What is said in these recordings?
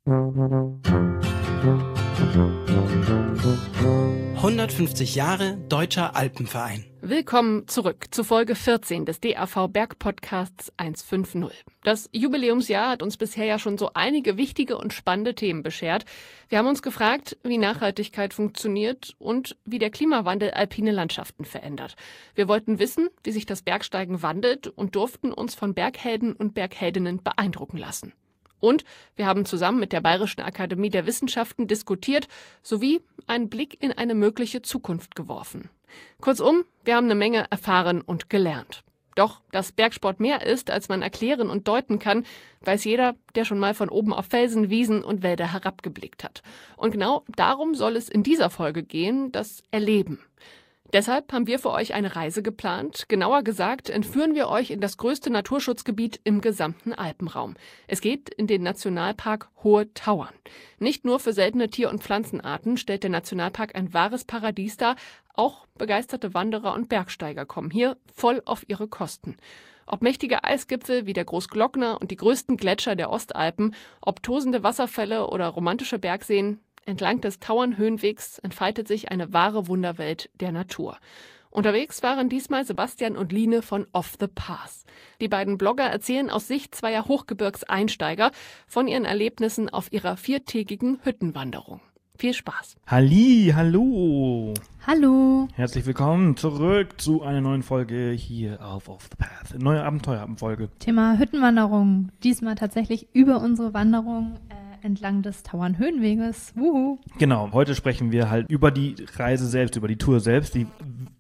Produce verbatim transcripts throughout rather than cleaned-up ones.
hundertfünfzig Jahre Deutscher Alpenverein. Willkommen zurück zu Folge vierzehn des D A V-Bergpodcasts hundertfünfzig. Das Jubiläumsjahr hat uns bisher ja schon so einige wichtige und spannende Themen beschert. Wir haben uns gefragt, wie Nachhaltigkeit funktioniert und wie der Klimawandel alpine Landschaften verändert. Wir wollten wissen, wie sich das Bergsteigen wandelt und durften uns von Berghelden und Bergheldinnen beeindrucken lassen. Und wir haben zusammen mit der Bayerischen Akademie der Wissenschaften diskutiert, sowie einen Blick in eine mögliche Zukunft geworfen. Kurzum, wir haben eine Menge erfahren und gelernt. Doch, dass Bergsport mehr ist, als man erklären und deuten kann, weiß jeder, der schon mal von oben auf Felsen, Wiesen und Wälder herabgeblickt hat. Und genau darum soll es in dieser Folge gehen, das Erleben. Deshalb haben wir für euch eine Reise geplant. Genauer gesagt, entführen wir euch in das größte Naturschutzgebiet im gesamten Alpenraum. Es geht in den Nationalpark Hohe Tauern. Nicht nur für seltene Tier- und Pflanzenarten stellt der Nationalpark ein wahres Paradies dar, auch begeisterte Wanderer und Bergsteiger kommen hier voll auf ihre Kosten. Ob mächtige Eisgipfel wie der Großglockner und die größten Gletscher der Ostalpen, ob tosende Wasserfälle oder romantische Bergseen, entlang des Tauernhöhenwegs entfaltet sich eine wahre Wunderwelt der Natur. Unterwegs waren diesmal Sebastian und Line von Off the Pass. Die beiden Blogger erzählen aus Sicht zweier Hochgebirgseinsteiger von ihren Erlebnissen auf ihrer viertägigen Hüttenwanderung. Viel Spaß! Halli, hallo! Hallo! Herzlich willkommen zurück zu einer neuen Folge hier auf Off the Path. Neue Abenteuerfolge. Thema Hüttenwanderung. Diesmal tatsächlich über unsere Wanderung äh, entlang des Tauernhöhenweges. Wuhu! Genau, heute sprechen wir halt über die Reise selbst, über die Tour selbst, die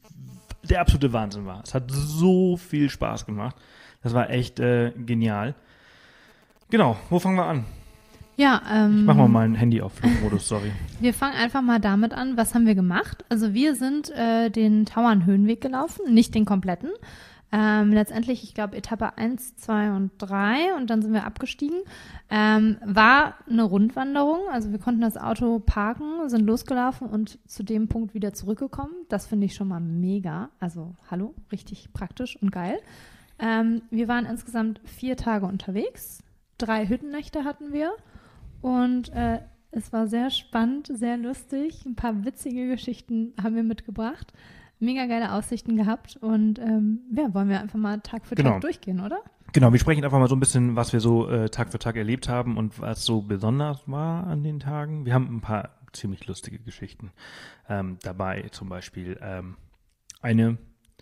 der absolute Wahnsinn war. Es hat so viel Spaß gemacht. Das war echt äh, genial. Genau, wo fangen wir an? Ja, ähm, ich mach mal mein Handy auf Flugmodus, sorry. Wir fangen einfach mal damit an, was haben wir gemacht? Also wir sind äh, den Tauernhöhenweg gelaufen, nicht den kompletten. Ähm, letztendlich, ich glaube, Etappe eins, zwei und drei und dann sind wir abgestiegen. Ähm, war eine Rundwanderung, also wir konnten das Auto parken, sind losgelaufen und zu dem Punkt wieder zurückgekommen. Das finde ich schon mal mega. Also hallo, richtig praktisch und geil. Ähm, wir waren insgesamt vier Tage unterwegs. Drei Hüttennächte hatten wir. Und äh, es war sehr spannend, sehr lustig. Ein paar witzige Geschichten haben wir mitgebracht. Mega geile Aussichten gehabt. Und ähm, ja, wollen wir einfach mal Tag für genau. Tag durchgehen, oder? Genau, wir sprechen einfach mal so ein bisschen, was wir so äh, Tag für Tag erlebt haben und was so besonders war an den Tagen. Wir haben ein paar ziemlich lustige Geschichten ähm, dabei. Zum Beispiel ähm, eine,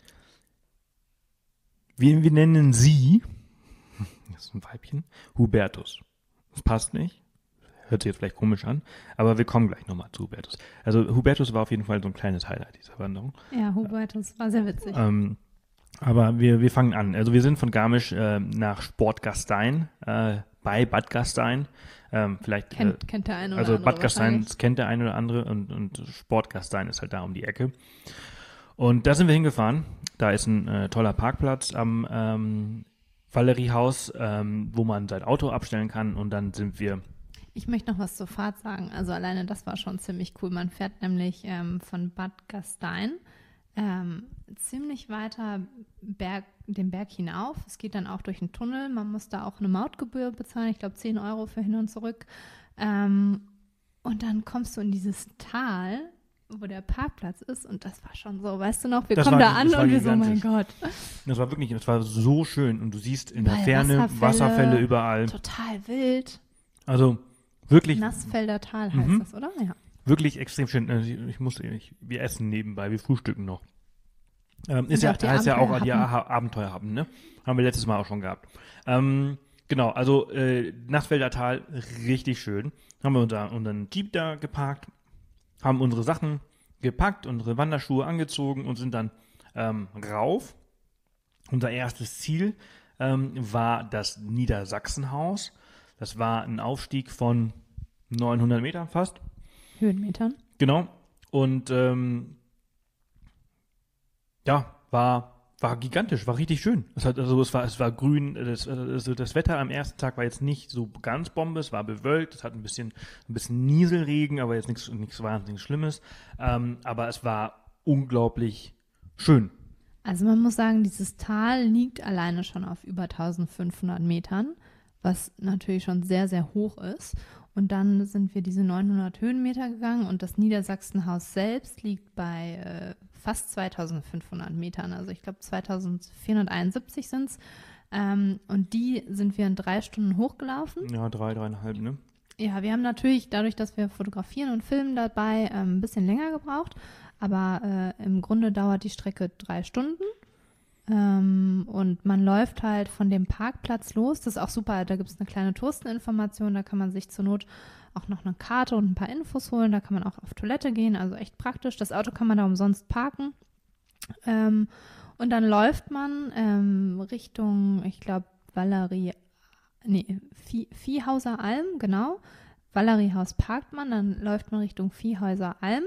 wir, wir nennen sie, das ist ein Weibchen, Hubertus. Das passt nicht. Hört sich jetzt vielleicht komisch an, aber wir kommen gleich nochmal zu Hubertus. Also Hubertus war auf jeden Fall so ein kleines Highlight dieser Wanderung. Ja, Hubertus war sehr witzig. Ähm, aber wir, wir fangen an. Also wir sind von Garmisch äh, nach Sportgastein, äh, bei Bad Gastein. Ähm, vielleicht, kennt, äh, kennt der eine oder also andere Bad Gastein kennt der eine oder andere und, und Sportgastein ist halt da um die Ecke. Und da sind wir hingefahren. Da ist ein äh, toller Parkplatz am ähm, Valeriehaus, ähm, wo man sein Auto abstellen kann und dann sind wir. Ich möchte noch was zur Fahrt sagen. Also alleine das war schon ziemlich cool. Man fährt nämlich ähm, von Bad Gastein ähm, ziemlich weiter Berg, den Berg hinauf. Es geht dann auch durch einen Tunnel. Man muss da auch eine Mautgebühr bezahlen. Ich glaube zehn Euro für hin und zurück. Ähm, und dann kommst du in dieses Tal, wo der Parkplatz ist. Und das war schon so, weißt du noch, wir das kommen war, da an und wir so, mein Gott. Das war wirklich, das war so schön. Und du siehst in der Weil Ferne Wasserfälle, Wasserfälle überall. Total wild. Also wirklich. Nassfelder Tal heißt mhm. das, oder? Ja. Wirklich extrem schön. Ich muss, ich, wir essen nebenbei, wir frühstücken noch. Ähm, ist ja, auch die heißt ja auch die Abenteuerhappen. Abenteuerhappen, ne? Haben wir letztes Mal auch schon gehabt. Ähm, genau, also äh, Nassfelder Tal, richtig schön. Haben wir unser, unseren Jeep da geparkt, haben unsere Sachen gepackt, unsere Wanderschuhe angezogen und sind dann ähm, rauf. Unser erstes Ziel ähm, war das Niedersachsenhaus. Das war ein Aufstieg von neunhundert Metern fast. Höhenmetern. Genau. Und ähm, ja, war, war gigantisch, war richtig schön. Es hat, also es war, es war grün, das, also das Wetter am ersten Tag war jetzt nicht so ganz Bombe, es war bewölkt, es hat ein bisschen, ein bisschen Nieselregen, aber jetzt nichts, nichts wahnsinnig Schlimmes. Ähm, aber es war unglaublich schön. Also man muss sagen, dieses Tal liegt alleine schon auf über eintausendfünfhundert Metern, was natürlich schon sehr, sehr hoch ist. Und dann sind wir diese neunhundert Höhenmeter gegangen und das Niedersachsenhaus selbst liegt bei äh, fast zweitausendfünfhundert Metern. Also ich glaube zweitausendvierhunderteinundsiebzig sind es. Ähm, und die sind wir in drei Stunden hochgelaufen. Ja, drei, dreieinhalb, ne? Ja, wir haben natürlich dadurch, dass wir fotografieren und filmen dabei, ähm, ein bisschen länger gebraucht. Aber äh, im Grunde dauert die Strecke drei Stunden. Ähm, und man läuft halt von dem Parkplatz los. Das ist auch super. Da gibt es eine kleine Touristeninformation. Da kann man sich zur Not auch noch eine Karte und ein paar Infos holen. Da kann man auch auf Toilette gehen. Also echt praktisch. Das Auto kann man da umsonst parken. Ähm, und dann läuft man ähm, Richtung, ich glaube, Valerie, nee, Vie- Viehhauser Alm, genau. Valeriehaus parkt man. Dann läuft man Richtung Viehhäuser Alm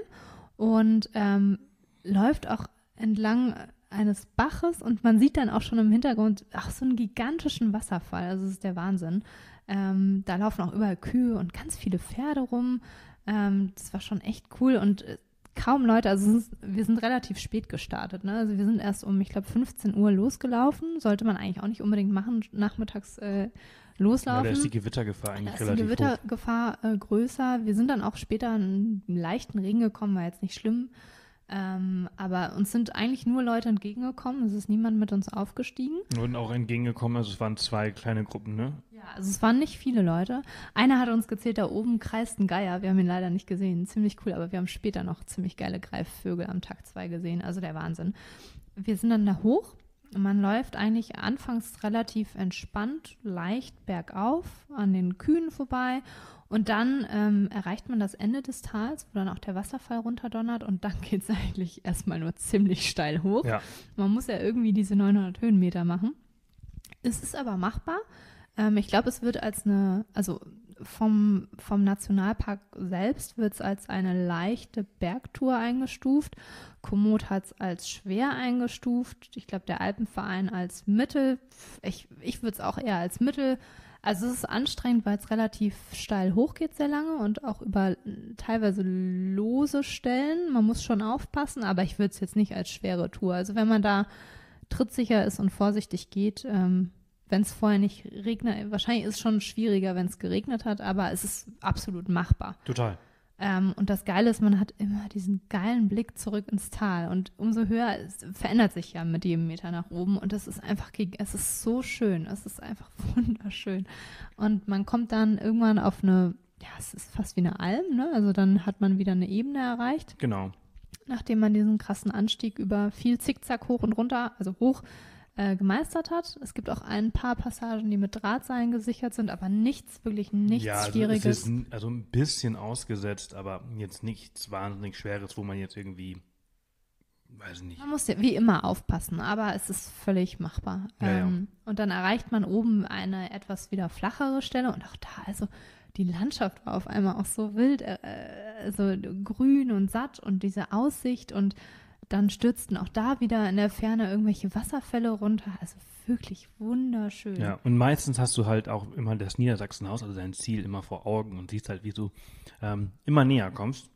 und ähm, läuft auch entlang eines Baches und man sieht dann auch schon im Hintergrund ach, so einen gigantischen Wasserfall. Also das ist der Wahnsinn. Ähm, da laufen auch überall Kühe und ganz viele Pferde rum. Ähm, das war schon echt cool und äh, kaum Leute, also es ist, wir sind relativ spät gestartet. Ne? Also wir sind erst um, ich glaube, fünfzehn Uhr losgelaufen. Sollte man eigentlich auch nicht unbedingt machen, nachmittags äh, loslaufen. Ja, da ist die Gewittergefahr eigentlich da ist relativ die Gewittergefahr äh, größer. Wir sind dann auch später in einen leichten Regen gekommen, war jetzt nicht schlimm. Ähm, aber uns sind eigentlich nur Leute entgegengekommen. Es ist niemand mit uns aufgestiegen. hoch. Und auch entgegengekommen, also es waren zwei kleine Gruppen, ne? Ja, also es waren nicht viele Leute. Einer hat uns gezählt, da oben kreist ein Geier. Wir haben ihn leider nicht gesehen. Ziemlich cool, aber wir haben später noch ziemlich geile Greifvögel am Tag zwei gesehen. Also der Wahnsinn. Wir sind dann da hoch. Man läuft eigentlich anfangs relativ entspannt, leicht bergauf an den Kühen vorbei und dann ähm, erreicht man das Ende des Tals, wo dann auch der Wasserfall runterdonnert und dann geht es eigentlich erstmal nur ziemlich steil hoch. Ja. Man muss ja irgendwie diese neunhundert Höhenmeter machen. Es ist aber machbar. Ähm, ich glaube, es wird als eine, also vom, vom Nationalpark selbst wird es als eine leichte Bergtour eingestuft. Komoot hat es als schwer eingestuft. Ich glaube, der Alpenverein als mittel. Ich, ich würde es auch eher als mittel. Also es ist anstrengend, weil es relativ steil hochgeht sehr lange und auch über teilweise lose Stellen. Man muss schon aufpassen, aber ich würde es jetzt nicht als schwere Tour. Also wenn man da trittsicher ist und vorsichtig geht, ähm, wenn es vorher nicht regnet, wahrscheinlich ist es schon schwieriger, wenn es geregnet hat, aber es ist absolut machbar. Total. Ähm, und das Geile ist, man hat immer diesen geilen Blick zurück ins Tal und umso höher, es verändert sich ja mit jedem Meter nach oben und es ist einfach, es ist so schön, es ist einfach wunderschön. Und man kommt dann irgendwann auf eine, ja, es ist fast wie eine Alm, ne? Also dann hat man wieder eine Ebene erreicht. Genau. Nachdem man diesen krassen Anstieg über viel Zickzack hoch und runter, also hoch, Äh, gemeistert hat. Es gibt auch ein paar Passagen, die mit Drahtseilen gesichert sind, aber nichts, wirklich nichts ja, also Schwieriges. Es ist n- also ein bisschen ausgesetzt, aber jetzt nichts wahnsinnig Schweres, wo man jetzt irgendwie, weiß nicht. Man muss ja wie immer aufpassen, aber es ist völlig machbar. Ja, ja. ähm, und dann erreicht man oben eine etwas wieder flachere Stelle und auch da, also die Landschaft war auf einmal auch so wild, äh, so grün und satt und diese Aussicht und dann stürzten auch da wieder in der Ferne irgendwelche Wasserfälle runter. Also wirklich wunderschön. Ja, und meistens hast du halt auch immer das Niedersachsenhaus, also dein Ziel immer vor Augen und siehst halt, wie du ähm, immer näher kommst.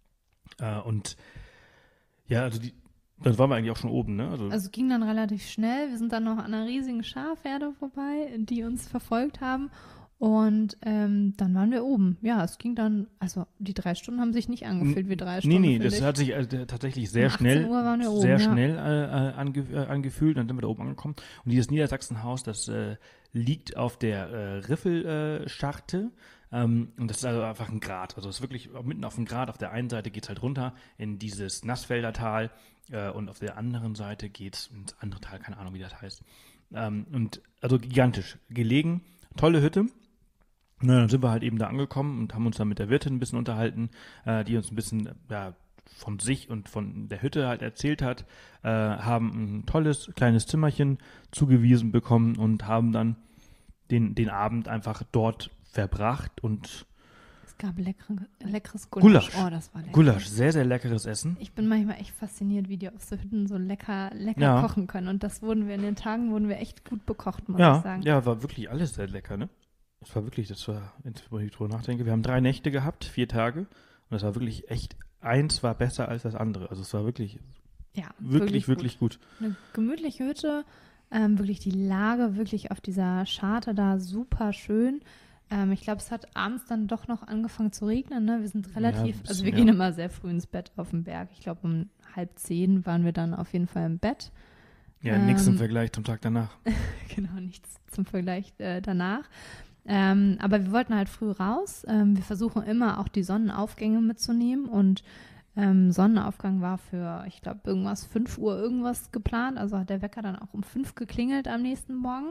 Äh, und ja, also die, dann waren wir eigentlich auch schon oben, ne? Also, Also ging dann relativ schnell. Wir sind dann noch an einer riesigen Schafherde vorbei, die uns verfolgt haben. Und ähm, dann waren wir oben. Ja, es ging dann, also die drei Stunden haben sich nicht angefühlt wie drei Stunden. nee, nee, das ich. hat sich äh, tatsächlich sehr Um achtzehn schnell, Uhr waren wir oben, sehr ja. schnell äh, ange, äh, angefühlt. Dann sind wir da oben angekommen. Und dieses Niedersachsenhaus, das äh, liegt auf der äh, Riffelscharte. Ähm, und das ist also einfach ein Grat. Also es ist wirklich mitten auf dem Grat. Auf der einen Seite geht es halt runter in dieses Nassfelder Tal äh, und auf der anderen Seite geht es ins andere Tal, keine Ahnung, wie das heißt. Ähm, und also gigantisch gelegen. Tolle Hütte. Na, dann sind wir halt eben da angekommen und haben uns dann mit der Wirtin ein bisschen unterhalten, äh, die uns ein bisschen ja, von sich und von der Hütte halt erzählt hat, äh, haben ein tolles kleines Zimmerchen zugewiesen bekommen und haben dann den, den Abend einfach dort verbracht und Es gab leckere, leckeres Gulasch. Gulasch. Oh, das war lecker. Gulasch, sehr, sehr leckeres Essen. Ich bin manchmal echt fasziniert, wie die auf so Hütten so lecker, lecker Ja. kochen können. Und das wurden wir in den Tagen, wurden wir echt gut bekocht, muss Ja, ich sagen. ja, war wirklich alles sehr lecker, ne? Das war wirklich, das war, wenn ich drüber nachdenke, wir haben drei Nächte gehabt, vier Tage und das war wirklich echt, eins war besser als das andere. Also es war wirklich, Ja, wirklich, wirklich gut. Eine gemütliche Hütte, ähm, wirklich die Lage wirklich auf dieser Scharte da super schön. Ähm, ich glaube, es hat abends dann doch noch angefangen zu regnen. Ne? Wir sind relativ, Ja, also wir ja. gehen immer sehr früh ins Bett auf dem Berg. Ich glaube, um halb zehn waren wir dann auf jeden Fall im Bett. Ja, Ähm, nichts im Vergleich zum Tag danach. Genau, nichts zum Vergleich äh, danach. Ähm, aber wir wollten halt früh raus. Ähm, wir versuchen immer auch die Sonnenaufgänge mitzunehmen und ähm, Sonnenaufgang war für, ich glaube, irgendwas fünf Uhr irgendwas geplant. Also hat der Wecker dann auch um fünf geklingelt am nächsten Morgen.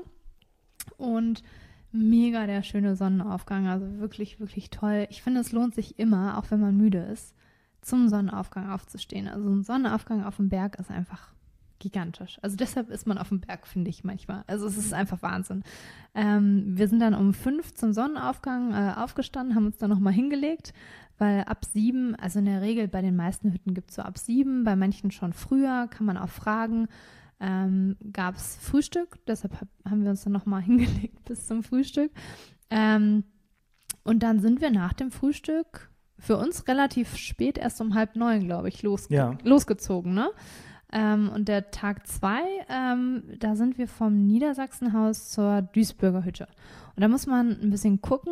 Und mega der schöne Sonnenaufgang, also wirklich, wirklich toll. Ich finde, es lohnt sich immer, auch wenn man müde ist, zum Sonnenaufgang aufzustehen. Also ein Sonnenaufgang auf dem Berg ist einfach gigantisch. Also deshalb ist man auf dem Berg, finde ich manchmal. Also es ist einfach Wahnsinn. Ähm, wir sind dann um fünf zum Sonnenaufgang äh, aufgestanden, haben uns dann nochmal hingelegt, weil ab sieben, also in der Regel bei den meisten Hütten gibt es so ab sieben, bei manchen schon früher, kann man auch fragen, ähm, gab es Frühstück. Deshalb hab, haben wir uns dann nochmal hingelegt bis zum Frühstück. Ähm, und dann sind wir nach dem Frühstück für uns relativ spät, erst um halb neun, glaube ich, losge- Ja. losgezogen, ne? Ähm, und der Tag zwei, ähm, da sind wir vom Niedersachsenhaus zur Duisburger Hütte. Und da muss man ein bisschen gucken.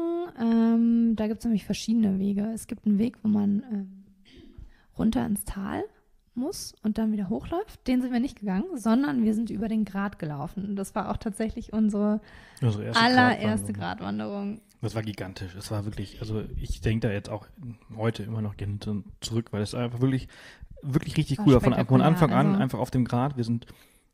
Ähm, da gibt es nämlich verschiedene Wege. Es gibt einen Weg, wo man ähm, runter ins Tal muss und dann wieder hochläuft. Den sind wir nicht gegangen, sondern wir sind über den Grat gelaufen. Und das war auch tatsächlich unsere Unsere erste allererste Gratwanderung. Gratwanderung. Das war gigantisch. Es war wirklich, also ich denke da jetzt auch heute immer noch gerne zurück, weil es einfach wirklich, wirklich richtig War cool war. Von, von spektakulär, Anfang an also- einfach auf dem Grat. Wir sind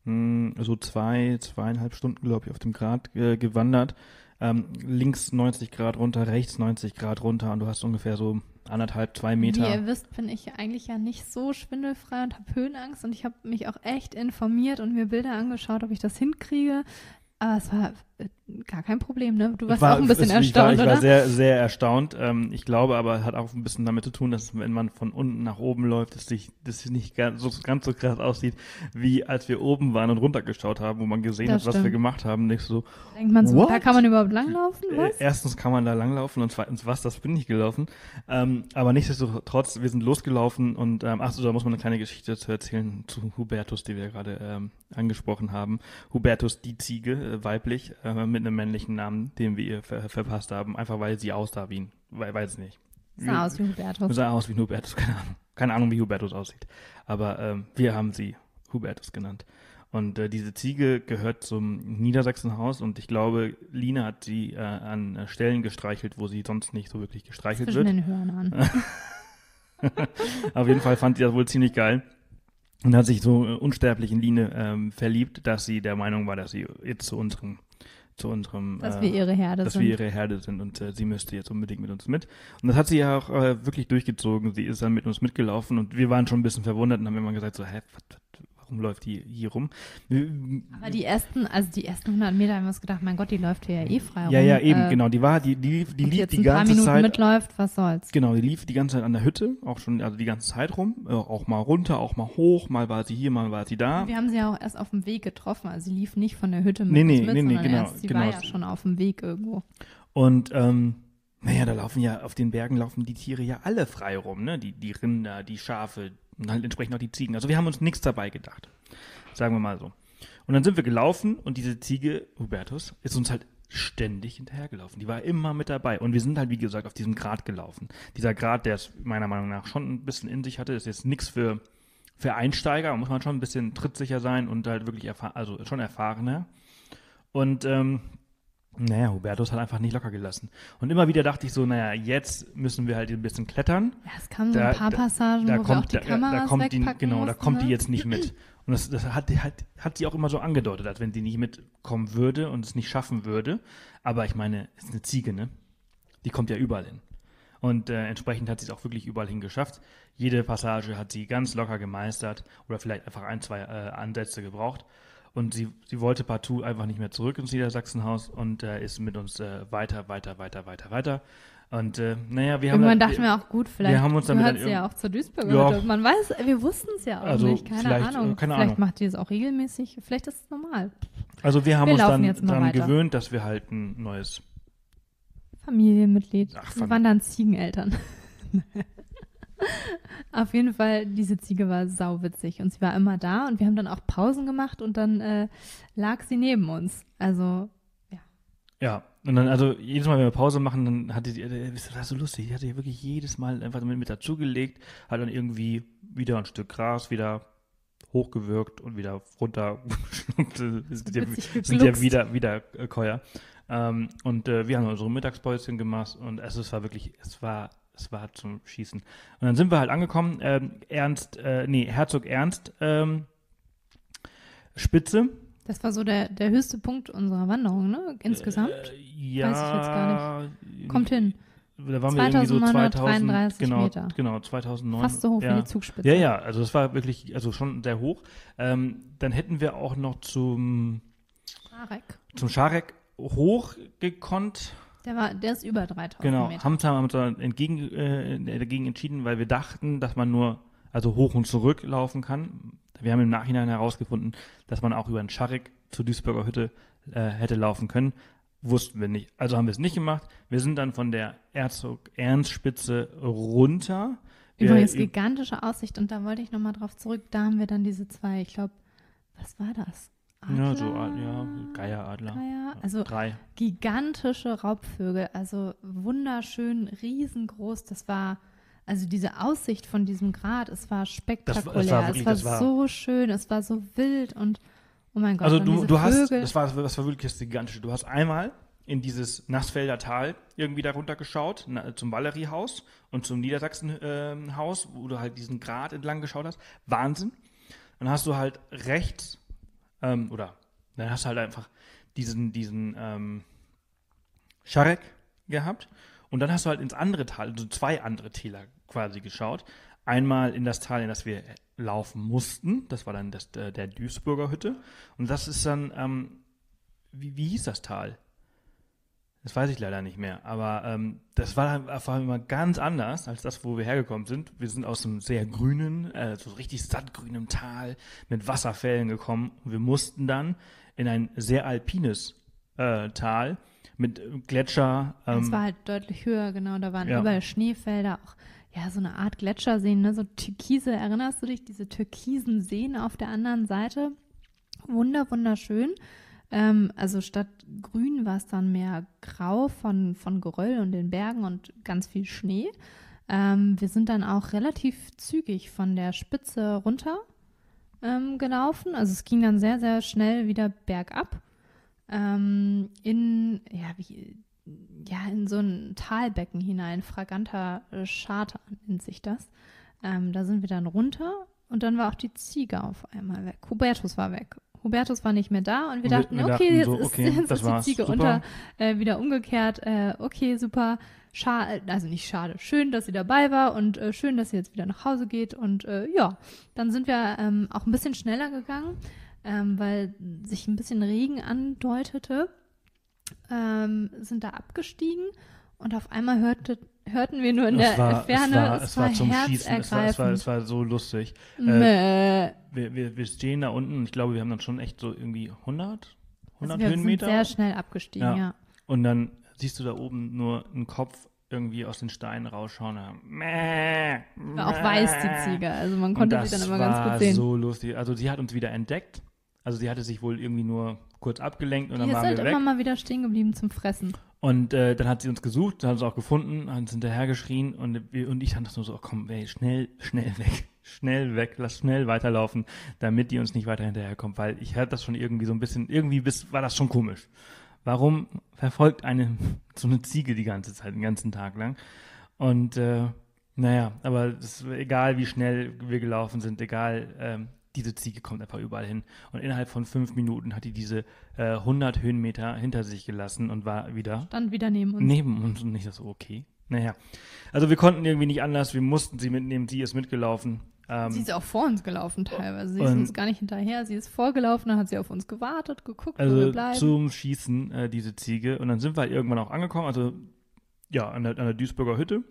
mh, so zwei, zweieinhalb Stunden, glaube ich, auf dem Grat äh, gewandert. Ähm, links neunzig Grad runter, rechts neunzig Grad runter und du hast ungefähr so anderthalb, zwei Meter. Wie ihr wisst, bin ich eigentlich ja nicht so schwindelfrei und habe Höhenangst und ich habe mich auch echt informiert und mir Bilder angeschaut, ob ich das hinkriege. Aber es war äh, gar kein Problem, ne? Du warst war, auch ein bisschen es, erstaunt, ich war, oder? Ich war sehr, sehr erstaunt. Ähm, ich glaube aber, hat auch ein bisschen damit zu tun, dass wenn man von unten nach oben läuft, dass sich das nicht ganz so, ganz so krass aussieht, wie als wir oben waren und runtergeschaut haben, wo man gesehen Das hat, was stimmt. wir gemacht haben. Nicht so, Denkt man so, What? da kann man überhaupt langlaufen, äh, was? erstens kann man da langlaufen und zweitens, was, das bin ich gelaufen. Ähm, aber nichtsdestotrotz, wir sind losgelaufen und, ähm, ach so, da muss man eine kleine Geschichte zu erzählen zu Hubertus, die wir gerade ähm, angesprochen haben. Hubertus, die Ziege, äh, weiblich, äh, mit einem männlichen Namen, den wir ihr ver verpasst haben, einfach weil sie aussah wie ein, weil, weiß nicht. Sah aus wie Hubertus. Sah aus wie ein Hubertus, keine Ahnung. Keine Ahnung, wie Hubertus aussieht. Aber ähm, wir haben sie Hubertus genannt. Und äh, diese Ziege gehört zum Niedersachsenhaus und ich glaube, Lina hat sie äh, an äh, Stellen gestreichelt, wo sie sonst nicht so wirklich gestreichelt Zwischen wird. den Hörnern. Auf jeden Fall fand sie das wohl ziemlich geil. Und hat sich so äh, unsterblich in Line ähm, verliebt, dass sie der Meinung war, dass sie jetzt zu unserem, zu unserem, Dass äh, wir ihre Herde dass sind. wir ihre Herde sind und äh, sie müsste jetzt unbedingt mit uns mit. Und das hat sie ja auch äh, wirklich durchgezogen. Sie ist dann mit uns mitgelaufen und wir waren schon ein bisschen verwundert und haben immer gesagt so, hä, was, was, warum läuft die hier rum? Aber die ersten, also die ersten hundert Meter haben wir uns gedacht, mein Gott, die läuft hier ja eh frei rum. Ja, ja, eben, Äh, genau. Die war, die, die, die und lief jetzt die ein paar ganze Minuten Zeit. mitläuft, was soll's. Genau, die lief die ganze Zeit an der Hütte, auch schon, also die ganze Zeit rum, äh, auch mal runter, auch mal hoch, mal war sie hier, mal war sie da. Wir haben sie ja auch erst auf dem Weg getroffen, also sie lief nicht von der Hütte mit Nee, nee, uns mit, nee, nee, sondern genau, erst, sie genau. war ja schon auf dem Weg irgendwo. Und ähm, naja, da laufen ja, auf den Bergen laufen die Tiere ja alle frei rum, ne? Die, die Rinder, die Schafe und halt entsprechend auch die Ziegen. Also wir haben uns nichts dabei gedacht. Sagen wir mal so. Und dann sind wir gelaufen und diese Ziege, Hubertus, ist uns halt ständig hinterhergelaufen. Die war immer mit dabei. Und wir sind halt, wie gesagt, auf diesem Grat gelaufen. Dieser Grat, der es meiner Meinung nach schon ein bisschen in sich hatte, ist jetzt nichts für, für Einsteiger. Da muss man schon ein bisschen trittsicher sein und halt wirklich erfahren, also schon erfahrener. Und ähm, naja, Hubertus hat einfach nicht locker gelassen. Und immer wieder dachte ich so, naja, jetzt müssen wir halt ein bisschen klettern. Ja, es kamen so Da- ein paar da- Passagen, Da wo wir auch kommt, die da, Kameras da kommt die, wegpacken genau, da mussten, kommt ne? die jetzt nicht mit. Und das, das hat, hat, hat sie auch immer so angedeutet, als wenn sie nicht mitkommen würde und es nicht schaffen würde. Aber ich meine, es ist eine Ziege, ne? Die kommt ja überall hin. Und äh, entsprechend hat sie es auch wirklich überall hin geschafft. Jede Passage hat sie ganz locker gemeistert oder vielleicht einfach ein, zwei äh, Ansätze gebraucht. Und sie, sie wollte partout einfach nicht mehr zurück ins Niedersachsenhaus und äh, ist mit uns äh, weiter, weiter, weiter, weiter, weiter. Und äh, naja, wir haben... Irgendwann dann- dachten wir auch, gut, vielleicht haben uns damit gehört dann sie ja irgend- auch zur Duisburger Ja. Hütte. Man weiß, wir wussten es ja auch Also nicht, keine vielleicht, Ahnung. äh, keine vielleicht Ahnung. macht die es auch regelmäßig, vielleicht ist es normal. Also wir haben Wir uns laufen dann jetzt mal daran weiter. gewöhnt, dass wir halt ein neues... Familienmitglied. Ach, Wir Fam- waren dann Ziegeneltern. Auf jeden Fall, diese Ziege war sauwitzig und sie war immer da und wir haben dann auch Pausen gemacht und dann äh, lag sie neben uns. Also, Ja, Und dann, also jedes Mal, wenn wir Pause machen, dann hatte die, das war so lustig, die hatte ja wirklich jedes Mal einfach mit, mit dazugelegt, hat dann irgendwie wieder ein Stück Gras wieder hochgewürgt und wieder runtergeschluckt. sind ja, sind ja wieder, wieder äh, Käuer. Ähm, und äh, wir haben unsere Mittagspäuschen gemacht und es, es war wirklich, es war, es war zum Schießen. Und dann sind wir halt angekommen, ähm, Ernst, äh, nee, Herzog Ernst, ähm, Spitze. Das war so der, der höchste Punkt unserer Wanderung, ne? Insgesamt? Äh, ja. Weiß ich jetzt gar nicht. Kommt hin. Da waren wir irgendwie so zweitausend, genau, Meter. genau, zweitausendneun. Fast so hoch ja. wie die Zugspitze. Ja, ja, also das war wirklich, also schon sehr hoch. Ähm, dann hätten wir auch noch zum Scharek. Zum Scharek hochgekonnt. Der war, der ist über dreitausend genau, Meter. Haben wir uns entgegen, äh, dagegen entschieden, weil wir dachten, dass man nur also hoch und zurück laufen kann. Wir haben im Nachhinein herausgefunden, dass man auch über den Scharek zur Duisburger Hütte äh, hätte laufen können. Wussten wir nicht. Also haben wir es nicht gemacht. Wir sind dann von der Herzog-Ernst-Spitze runter. Übrigens wir, gigantische Aussicht. Und da wollte ich nochmal drauf zurück. Da haben wir dann diese zwei, ich glaube, was war das? Adler? Ja, so, ja, Geieradler. Geier, also drei. Gigantische Raubvögel. Also wunderschön, riesengroß. Das war, also diese Aussicht von diesem Grat, es war spektakulär. Das, das war wirklich, es war, war so schön, es war so wild und oh mein Gott, also du, du hast, Vögel. das war, das war wirklich das Gigantische. Du hast einmal in dieses Nassfelder Tal irgendwie darunter geschaut, na, zum Valeriehaus und zum Niedersachsenhaus, äh, wo du halt diesen Grat entlang geschaut hast. Wahnsinn. Dann hast du halt rechts, ähm, oder dann hast du halt einfach diesen, diesen ähm, Scharek gehabt und dann hast du halt ins andere Tal, also zwei andere Täler quasi geschaut. Einmal in das Tal, in das wir laufen mussten. Das war dann das, der, der Duisburger Hütte. Und das ist dann, ähm, wie, wie hieß das Tal? Das weiß ich leider nicht mehr. Aber ähm, das war dann vor allem immer ganz anders als das, wo wir hergekommen sind. Wir sind aus einem sehr grünen, äh, so richtig sattgrünem Tal mit Wasserfällen gekommen. Und wir mussten dann in ein sehr alpines äh, Tal mit Gletscher. Ähm, es war halt deutlich höher, genau. Da waren ja. überall Schneefelder, auch ja, so eine Art Gletscherseen, ne? So türkise, erinnerst du dich? Diese türkisen Seen auf der anderen Seite. Wunder, wunderschön. Ähm, also statt grün war es dann mehr grau von, von Geröll und den Bergen und ganz viel Schnee. Ähm, wir sind dann auch relativ zügig von der Spitze runter ähm, gelaufen. Also es ging dann sehr, sehr schnell wieder bergab. Ähm, in, ja, wie... ja, in so ein Talbecken hinein, fraganter Charter nennt sich das. Ähm, da sind wir dann runter und dann war auch die Ziege auf einmal weg. Hubertus war weg. Hubertus war nicht mehr da und wir und dachten, wir, wir okay, dachten jetzt so, ist, okay, jetzt ist die war's, Ziege super. unter, äh, wieder umgekehrt. Äh, okay, super. Schade, also nicht schade. Schön, dass sie dabei war und äh, schön, dass sie jetzt wieder nach Hause geht. Und äh, ja, dann sind wir ähm, auch ein bisschen schneller gegangen, ähm, weil sich ein bisschen Regen andeutete. Ähm, sind da abgestiegen und auf einmal hörte, hörten wir nur in der war, Ferne, es war, es es war war zum Schießen, es war, es, war, es war so lustig. Äh, wir, wir, wir stehen da unten und ich glaube, wir haben dann schon echt so irgendwie hundert, hundert also wir Höhenmeter. sind sehr schnell abgestiegen, ja. ja. Und dann siehst du da oben nur einen Kopf irgendwie aus den Steinen rausschauen. Mäh, war auch weiß, die Ziege, also man konnte sie dann immer ganz gut sehen. Das war so lustig. Also sie hat uns wieder entdeckt. Also sie hatte sich wohl irgendwie nur kurz abgelenkt und dann die waren ist halt wir weg. immer mal wieder stehen geblieben zum Fressen. Und äh, dann hat sie uns gesucht, hat uns auch gefunden, hat uns hinterher geschrien und, wir, und ich dachte nur so, oh, komm, ey, schnell, schnell weg, schnell weg, lass schnell weiterlaufen, damit die uns nicht weiter hinterherkommt, weil ich hatte das schon irgendwie so ein bisschen, irgendwie bis, war das schon komisch. Warum verfolgt eine so eine Ziege die ganze Zeit, den ganzen Tag lang? Und äh, naja, aber es ist egal, wie schnell wir gelaufen sind, egal, ähm, diese Ziege kommt einfach überall hin. Und innerhalb von fünf Minuten hat die diese äh, hundert Höhenmeter hinter sich gelassen und war wieder... Stand wieder neben uns. Neben uns und nicht so, okay. Naja, also wir konnten irgendwie nicht anders, wir mussten sie mitnehmen, sie ist mitgelaufen. Ähm, sie ist auch vor uns gelaufen teilweise. Sie ist uns gar nicht hinterher, sie ist vorgelaufen, dann hat sie auf uns gewartet, geguckt, also wo wir bleiben. Zum Schießen, äh, diese Ziege. Und dann sind wir halt irgendwann auch angekommen, also ja, an der, an der Duisburger Hütte.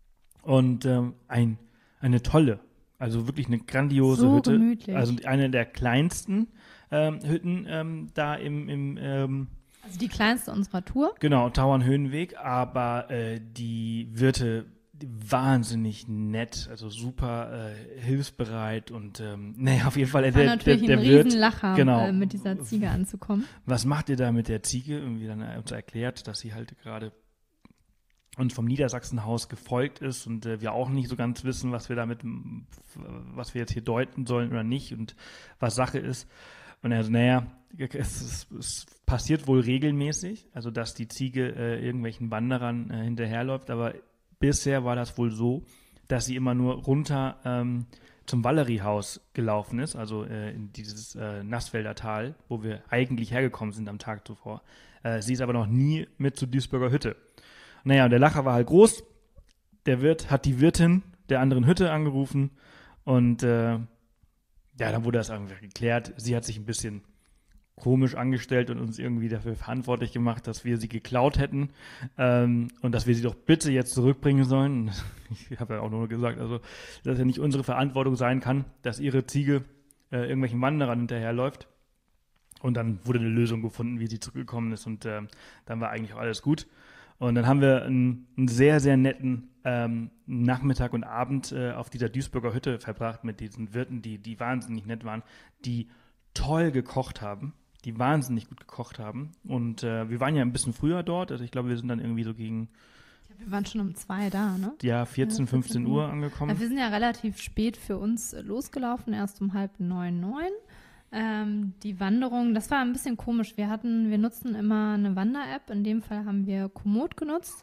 Und ähm, ein, eine tolle, also wirklich eine grandiose so Hütte. Gemütlich. Also eine der kleinsten ähm, Hütten ähm, da im, im ähm, also die kleinste unserer Tour. Genau, Tauernhöhenweg, aber äh, die Wirte, wahnsinnig nett, also super äh, hilfsbereit und ähm, naja, auf jeden Fall War der, der, natürlich der ein Wirt, Riesenlacher, genau, äh, mit dieser Ziege anzukommen. Was macht ihr da mit der Ziege? Irgendwie dann uns erklärt, dass sie halt gerade uns vom Niedersachsenhaus gefolgt ist und äh, wir auch nicht so ganz wissen, was wir damit, was wir jetzt hier deuten sollen oder nicht und was Sache ist. Und er so, naja, es, es, es passiert wohl regelmäßig, also dass die Ziege äh, irgendwelchen Wanderern äh, hinterherläuft, aber bisher war das wohl so, dass sie immer nur runter ähm, zum Valeriehaus gelaufen ist, also äh, in dieses äh, Nassfelder Tal, wo wir eigentlich hergekommen sind am Tag zuvor. Äh, sie ist aber noch nie mit zur Duisburger Hütte. Naja, und der Lacher war halt groß. Der Wirt hat die Wirtin der anderen Hütte angerufen und äh, ja, dann wurde das irgendwie geklärt. Sie hat sich ein bisschen komisch angestellt und uns irgendwie dafür verantwortlich gemacht, dass wir sie geklaut hätten ähm, und dass wir sie doch bitte jetzt zurückbringen sollen. Ich habe ja auch nur gesagt, also dass ja nicht unsere Verantwortung sein kann, dass ihre Ziege äh, irgendwelchen Wanderern hinterherläuft. Und dann wurde eine Lösung gefunden, wie sie zurückgekommen ist und äh, dann war eigentlich auch alles gut. Und dann haben wir einen, einen sehr, sehr netten ähm, Nachmittag und Abend äh, auf dieser Duisburger Hütte verbracht mit diesen Wirten, die, die wahnsinnig nett waren, die toll gekocht haben. Die wahnsinnig gut gekocht haben. Und äh, wir waren ja ein bisschen früher dort. Also ich glaube, wir sind dann irgendwie so gegen Ja, wir waren schon um zwei da, ne? ja, vierzehn, fünfzehn Uhr angekommen. Ja, wir sind ja relativ spät für uns losgelaufen, erst um halb neun, neun. Ähm, die Wanderung, das war ein bisschen komisch. Wir hatten, wir nutzten immer eine Wander-App. In dem Fall haben wir Komoot genutzt.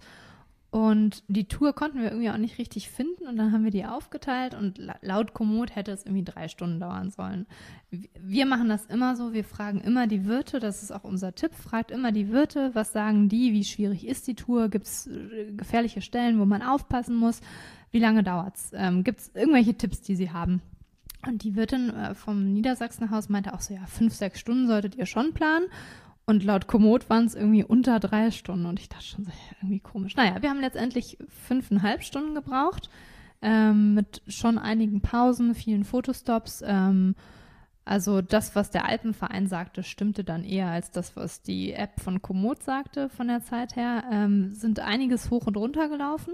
Und die Tour konnten wir irgendwie auch nicht richtig finden und dann haben wir die aufgeteilt und laut Komoot hätte es irgendwie drei Stunden dauern sollen. Wir machen das immer so, wir fragen immer die Wirte, das ist auch unser Tipp, fragt immer die Wirte, was sagen die, wie schwierig ist die Tour, gibt es gefährliche Stellen, wo man aufpassen muss, wie lange dauert es, ähm, gibt es irgendwelche Tipps, die sie haben. Und die Wirtin äh, vom Niedersachsenhaus meinte auch so, ja, fünf, sechs Stunden solltet ihr schon planen. Und laut Komoot waren es irgendwie unter drei Stunden. Und ich dachte schon so, ja, irgendwie komisch. Naja, wir haben letztendlich fünfeinhalb Stunden gebraucht. Ähm, mit schon einigen Pausen, vielen Fotostops. Ähm, also das, was der Alpenverein sagte, stimmte dann eher als das, was die App von Komoot sagte von der Zeit her. Ähm, sind einiges hoch und runter gelaufen.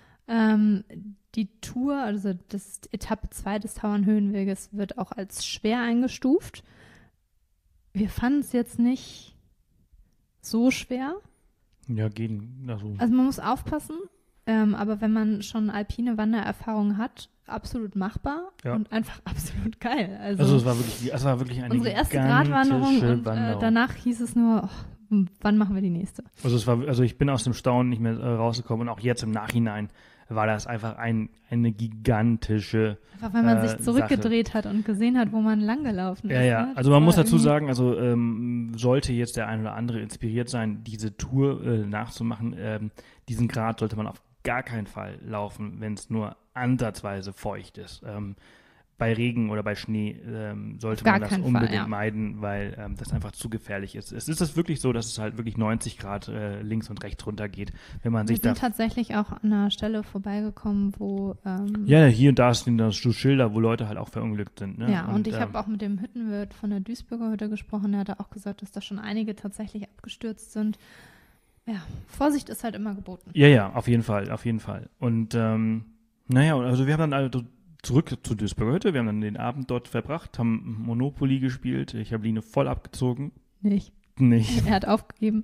Ähm, die Tour, also das Etappe zwei des Tauernhöhenweges, wird auch als schwer eingestuft. Wir fanden es jetzt nicht so schwer. Ja, gehen. Also, also man muss aufpassen, ähm, aber wenn man schon alpine Wandererfahrung hat, absolut machbar ja. und einfach absolut geil. Also, also es war wirklich, es war wirklich eine unsere erste Gratwanderung und äh, danach hieß es nur, oh, wann machen wir die nächste? Also es war, also ich bin aus dem Staunen nicht mehr äh, rausgekommen und auch jetzt im Nachhinein war das einfach ein, eine gigantische Einfach weil man äh, sich zurückgedreht Sache. hat und gesehen hat, wo man langgelaufen ist. Ja, ja. Ne? Also man muss dazu sagen, also ähm, sollte jetzt der ein oder andere inspiriert sein, diese Tour äh, nachzumachen, ähm, diesen Grat sollte man auf gar keinen Fall laufen, wenn es nur ansatzweise feucht ist. Ähm, bei Regen oder bei Schnee ähm, sollte man das unbedingt Fall, ja. meiden, weil ähm, das einfach zu gefährlich ist. Es ist es wirklich so, dass es halt wirklich neunzig Grad äh, links und rechts runter geht, wenn man Wir sich da... Wir sind tatsächlich auch an einer Stelle vorbeigekommen, wo... Ähm, ja, hier und da sind da so Schilder, wo Leute halt auch verunglückt sind. Ne? Ja, und, und ich ähm, habe auch mit dem Hüttenwirt von der Duisburger Hütte gesprochen, der hat auch gesagt, dass da schon einige tatsächlich abgestürzt sind. Ja, Vorsicht ist halt immer geboten. Ja, ja, auf jeden Fall, auf jeden Fall. Und ähm, naja, also wir haben dann also zurück zur Duisburger Hütte. Wir haben dann den Abend dort verbracht, haben Monopoly gespielt. Ich habe Line voll abgezogen. Nicht. Nicht. Er hat aufgegeben.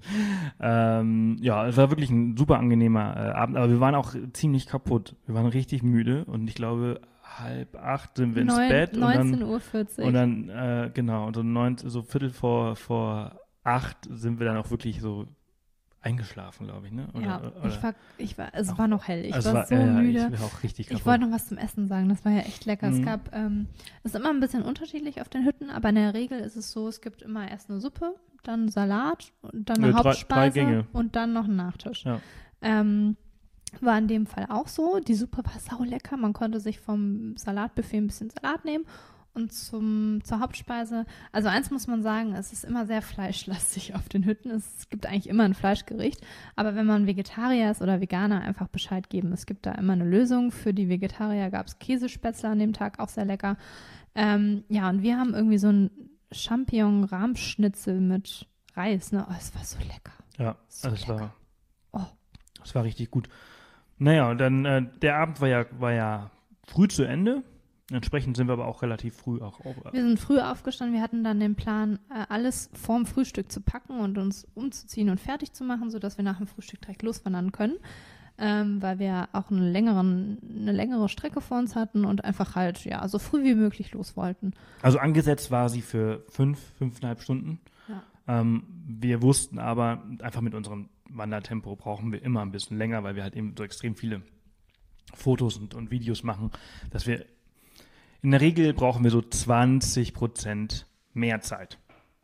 ähm, ja, es war wirklich ein super angenehmer äh, Abend, aber wir waren auch ziemlich kaputt. Wir waren richtig müde und ich glaube, halb acht sind wir ins Neun, Bett. neunzehn Uhr vierzig. Und dann, äh, genau, und so, neun, so Viertel vor, vor acht sind wir dann auch wirklich so eingeschlafen, glaube ich, ne? Oder, ja, oder, ich war, ich war, es auch, war noch hell. Ich also war, war so ja, müde. Ich war auch richtig kaputt. Ich wollte noch was zum Essen sagen. Das war ja echt lecker. Mhm. Es gab, ähm, es ist immer ein bisschen unterschiedlich auf den Hütten, aber in der Regel ist es so, es gibt immer erst eine Suppe, dann Salat und dann eine ja, drei, Hauptspeise drei Gänge. und dann noch einen Nachtisch. Ja. Ähm, war in dem Fall auch so. Die Suppe war sau lecker. Man konnte sich vom Salatbuffet ein bisschen Salat nehmen. Und zum, zur Hauptspeise, also eins muss man sagen, es ist immer sehr fleischlastig auf den Hütten. Es gibt eigentlich immer ein Fleischgericht, aber wenn man Vegetarier ist oder Veganer, einfach Bescheid geben. Es gibt da immer eine Lösung. Für die Vegetarier gab es Käsespätzle an dem Tag, auch sehr lecker. Ähm, ja, und wir haben irgendwie so ein Champignon-Rahmschnitzel mit Reis, ne? Oh, es war so lecker. Ja, so also es lecker. war, oh. es war richtig gut. Naja, und dann, äh, der Abend war ja, war ja früh zu Ende. Entsprechend sind wir aber auch relativ früh auch auf. Wir sind früh aufgestanden, wir hatten dann den Plan, äh, alles vorm Frühstück zu packen und uns umzuziehen und fertig zu machen, sodass wir nach dem Frühstück direkt loswandern können, ähm, weil wir auch einen längeren, eine längere Strecke vor uns hatten und einfach halt, ja, so früh wie möglich los wollten. Also angesetzt war sie für fünf, fünfeinhalb Stunden. Ja. Ähm, wir wussten aber, einfach mit unserem Wandertempo brauchen wir immer ein bisschen länger, weil wir halt eben so extrem viele Fotos und, und Videos machen, dass wir in der Regel brauchen wir so zwanzig Prozent mehr Zeit.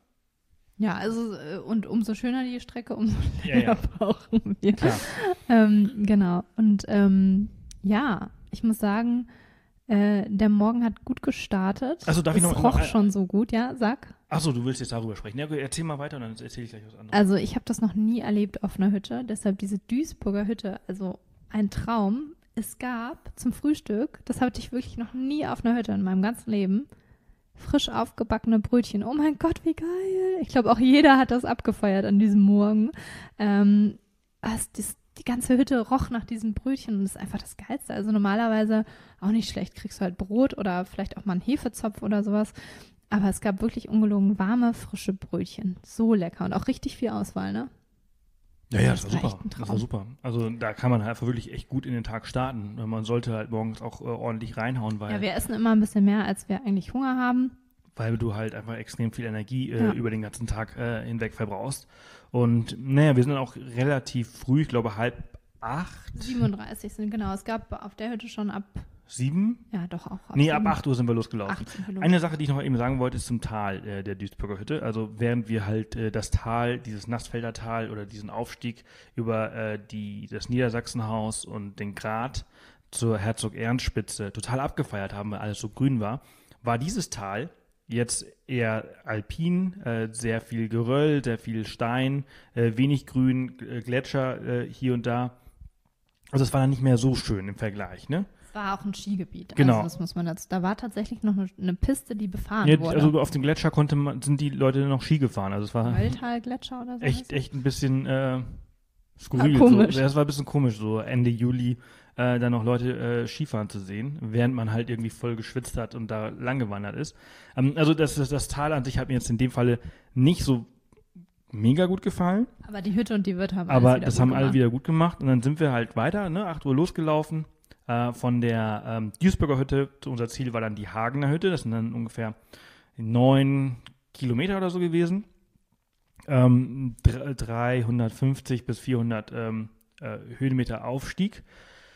Ja, also äh, und umso schöner die Strecke, umso Ja, länger ja. brauchen wir. Klar. Ähm, genau. Und ähm, ja, ich muss sagen, äh, der Morgen hat gut gestartet. Also darf es ich noch- roch noch- schon so gut, ja, sag. Achso, du willst jetzt darüber sprechen. Ja, gut, erzähl mal weiter und dann erzähle ich gleich was anderes. Also ich habe das noch nie erlebt auf einer Hütte, deshalb diese Duisburger Hütte, also ein Traum. Es gab zum Frühstück, das hatte ich wirklich noch nie auf einer Hütte in meinem ganzen Leben, frisch aufgebackene Brötchen. Oh mein Gott, wie geil. Ich glaube, auch jeder hat das abgefeiert an diesem Morgen. Ähm, also das, die ganze Hütte roch nach diesen Brötchen und das ist einfach das Geilste. Also normalerweise auch nicht schlecht, kriegst du halt Brot oder vielleicht auch mal einen Hefezopf oder sowas. Aber es gab wirklich ungelogen warme, frische Brötchen. So lecker und auch richtig viel Auswahl, ne? Ja, ja, das war Das war super. echt ein Das Traum. war super. Also da kann man halt einfach wirklich echt gut in den Tag starten. Man sollte halt morgens auch äh, ordentlich reinhauen, weil, Ja, wir essen immer ein bisschen mehr, als wir eigentlich Hunger haben. weil du halt einfach extrem viel Energie äh, Ja. über den ganzen Tag äh, hinweg verbrauchst. Und naja, wir sind auch relativ früh, ich glaube halb acht, siebenunddreißig sind, genau. Es gab auf der Hütte schon ab, sieben? ja doch auch. Nee, ab sieben- acht Uhr sind wir losgelaufen. acht sind wir los. Eine Sache, die ich noch eben sagen wollte, ist zum Tal äh, der Duisburger Hütte. Also während wir halt äh, das Tal, dieses Nassfelder Tal oder diesen Aufstieg über äh, die, das Niedersachsenhaus und den Grat zur Herzog-Ehrenspitze total abgefeiert haben, weil alles so grün war, war dieses Tal jetzt eher alpin, äh, sehr viel Geröll, sehr viel Stein, äh, wenig Grün, äh, Gletscher äh, hier und da. Also es war dann nicht mehr so schön im Vergleich, ne? Es war auch ein Skigebiet. Genau. Also das muss man dazu. Da war tatsächlich noch eine, eine Piste, die befahren Ja, wurde. also auf dem Gletscher konnte man, sind die Leute noch Ski gefahren. Also es war Waldtal-Gletscher oder so. echt, heißt das? echt ein bisschen äh, skurril. Ah, komisch. So. Ja, es war ein bisschen komisch, so Ende Juli äh, dann noch Leute äh, Skifahren zu sehen, während man halt irgendwie voll geschwitzt hat und da lang gewandert ist. Ähm, also das, das, das Tal an sich hat mir jetzt in dem Falle nicht so mega gut gefallen, Aber die Hütte und die Wirt haben aber alles wieder das gut haben alle gemacht. wieder gut gemacht und dann sind wir halt weiter, ne, acht Uhr losgelaufen. Äh, von der ähm, Duisburger Hütte, unser Ziel war dann die Hagener Hütte, das sind dann ungefähr neun Kilometer oder so gewesen. Ähm, dr- dreihundertfünfzig bis vierhundert ähm, äh, Höhenmeter Aufstieg.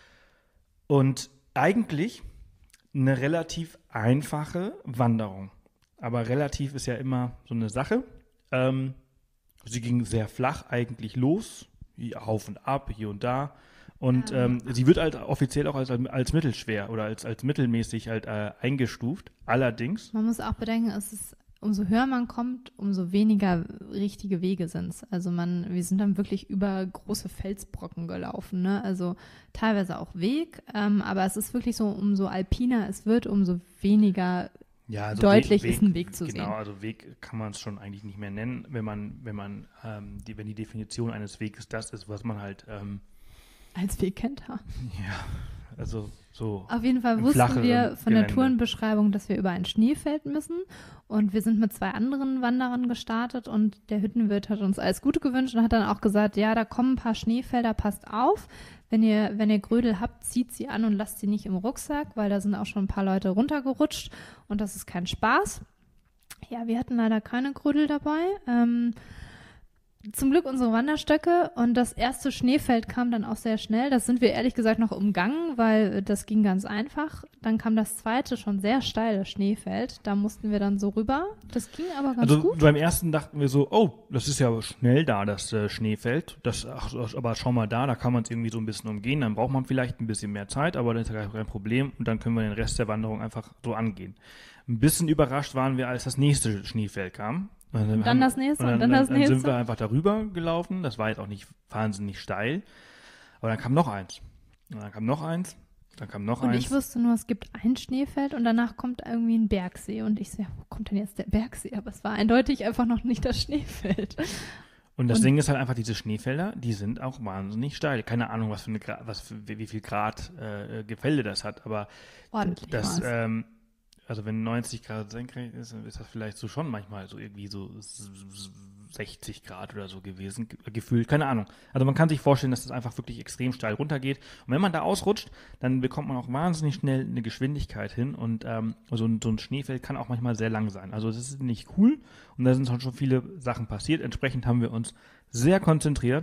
Und eigentlich eine relativ einfache Wanderung. Aber relativ ist ja immer so eine Sache. Ähm, sie ging sehr flach eigentlich los, hier auf und ab, hier und da. Und Ja. ähm, sie wird halt offiziell auch als, als mittelschwer oder als, als mittelmäßig halt äh, eingestuft. Allerdings, Man muss auch bedenken, es ist, umso höher man kommt, umso weniger richtige Wege sind es. Also man, wir sind dann wirklich über große Felsbrocken gelaufen, ne? Also teilweise auch Weg, ähm, aber es ist wirklich so, umso alpiner es wird, umso weniger ja, also deutlich Weg, ist ein Weg zu genau, sehen. also Weg kann man es schon eigentlich nicht mehr nennen, wenn man, wenn man, ähm, die, wenn die Definition eines Weges das ist, was man halt, ähm, als Weg kennt. Ja. ja, also so. Auf jeden Fall Im wussten flacheren wir von der Gelände. Tourenbeschreibung, dass wir über ein Schneefeld müssen. Und wir sind mit zwei anderen Wanderern gestartet und der Hüttenwirt hat uns alles Gute gewünscht und hat dann auch gesagt, ja, da kommen ein paar Schneefelder, passt auf. Wenn ihr, wenn ihr Grödel habt, zieht sie an und lasst sie nicht im Rucksack, weil da sind auch schon ein paar Leute runtergerutscht und das ist kein Spaß. Ja, wir hatten leider keine Grödel dabei. Ähm, Zum Glück unsere Wanderstöcke und das erste Schneefeld kam dann auch sehr schnell. Das sind wir ehrlich gesagt noch umgangen, weil das ging ganz einfach. Dann kam das zweite, schon sehr steile Schneefeld. Da mussten wir dann so rüber. Das ging aber ganz Also gut. beim ersten dachten wir so, oh, das ist ja schnell da, das äh, Schneefeld. Das, ach, aber schau mal da, da kann man es irgendwie so ein bisschen umgehen. Dann braucht man vielleicht ein bisschen mehr Zeit, aber das ist ja kein Problem. Und dann können wir den Rest der Wanderung einfach so angehen. Ein bisschen überrascht waren wir, als das nächste Schneefeld kam. Und Und dann das nächste und und dann, dann das dann sind nächste. wir einfach darüber gelaufen. Das war jetzt auch nicht wahnsinnig steil. Aber dann kam noch eins. Und dann kam noch eins. Dann kam noch Und eins. ich wusste nur, es gibt ein Schneefeld und danach kommt irgendwie ein Bergsee. Und ich so, ja, wo kommt denn jetzt der Bergsee? Aber es war eindeutig einfach noch nicht das Schneefeld. Und das Und- Ding ist halt einfach, diese Schneefelder, die sind auch wahnsinnig steil. Keine Ahnung, was für eine Gra- was für, wie wie viel Grad äh, Gefälle das hat, aber Ordentlich das, war's. ähm, also wenn neunzig Grad senkrecht ist, dann ist das vielleicht so schon manchmal so irgendwie so s- s- sechzig Grad oder so gewesen, ge- gefühlt, keine Ahnung. Also man kann sich vorstellen, dass das einfach wirklich extrem steil runtergeht. Und wenn man da ausrutscht, dann bekommt man auch wahnsinnig schnell eine Geschwindigkeit hin und ähm, so, ein, so ein Schneefeld kann auch manchmal sehr lang sein. Also das ist nicht cool und da sind schon viele Sachen passiert. Entsprechend haben wir uns sehr konzentriert,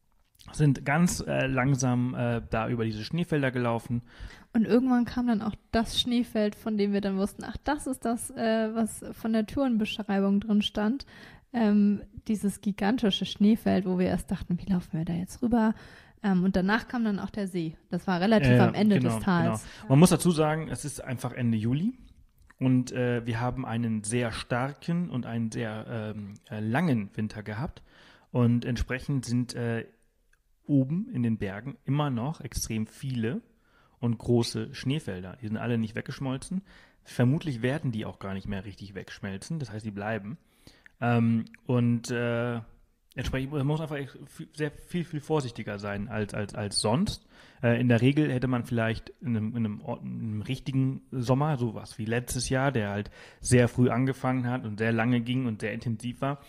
sind ganz äh, langsam äh, da über diese Schneefelder gelaufen. Und irgendwann kam dann auch das Schneefeld, von dem wir dann wussten, ach, das ist das, äh, was von der Tourenbeschreibung drin stand. Ähm, dieses gigantische Schneefeld, wo wir erst dachten, wie laufen wir da jetzt rüber? Ähm, und danach kam dann auch der See. Das war relativ Äh, am Ende genau, des Tals. Genau. Man muss dazu sagen, es ist einfach Ende Juli und äh, wir haben einen sehr starken und einen sehr ähm, äh, langen Winter gehabt und entsprechend sind äh, oben in den Bergen immer noch extrem viele und große Schneefelder. Die sind alle nicht weggeschmolzen. Vermutlich werden die auch gar nicht mehr richtig wegschmelzen. Das heißt, die bleiben. Ähm, und äh, entsprechend man muss einfach ex- viel- sehr viel, viel vorsichtiger sein als, als, als sonst. Äh, in der Regel hätte man vielleicht in einem, in, einem Ort, in einem richtigen Sommer, sowas wie letztes Jahr, der halt sehr früh angefangen hat und sehr lange ging und sehr intensiv war,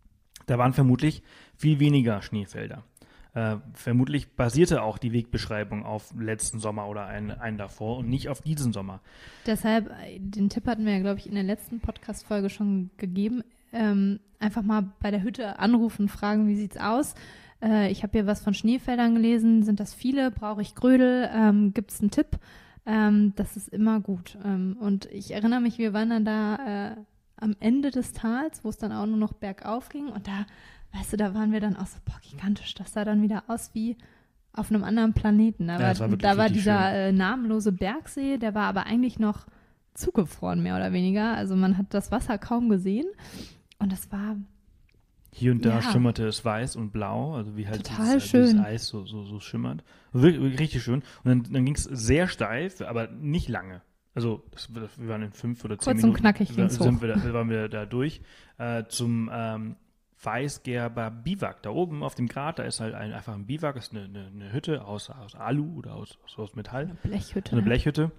da waren vermutlich viel weniger Schneefelder. Äh, vermutlich basierte auch die Wegbeschreibung auf letzten Sommer oder einen, einen davor und nicht auf diesen Sommer. Deshalb, äh, den Tipp hatten wir ja, glaube ich, in der letzten Podcast-Folge schon gegeben. Ähm, einfach mal bei der Hütte anrufen, fragen, wie sieht's aus? Äh, ich habe hier was von Schneefeldern gelesen. Sind das viele? Brauche ich Grödel? Ähm, Gibt es einen Tipp? Ähm, das ist immer gut. Ähm, und ich erinnere mich, wir waren dann da äh, am Ende des Tals, wo es dann auch nur noch bergauf ging. Und da, weißt du, da waren wir dann auch so, boah, gigantisch. Das sah dann wieder aus wie auf einem anderen Planeten. Da Ja, war, das war wirklich da war richtig dieser äh, namenlose Bergsee, der war aber eigentlich noch zugefroren, mehr oder weniger. Also man hat das Wasser kaum gesehen. Und das war Hier und da Ja. schimmerte es weiß und blau, also wie halt Total dieses, äh, dieses schön. Eis so, so, so schimmert. Wirklich, wirklich richtig schön. Und dann, dann ging es sehr steif, aber nicht lange. Also das, das, wir waren in fünf oder zehn Kurz und Minuten. knackig da, ging's sind hoch. wir da, waren wir da durch äh, zum ähm, Weißgerber Biwak. Da oben auf dem Grat, da ist halt ein, einfach ein Biwak, ist eine, eine, eine Hütte aus, aus Alu oder aus, aus, aus Metall. eine Blechhütte. So eine ne? Blechhütte.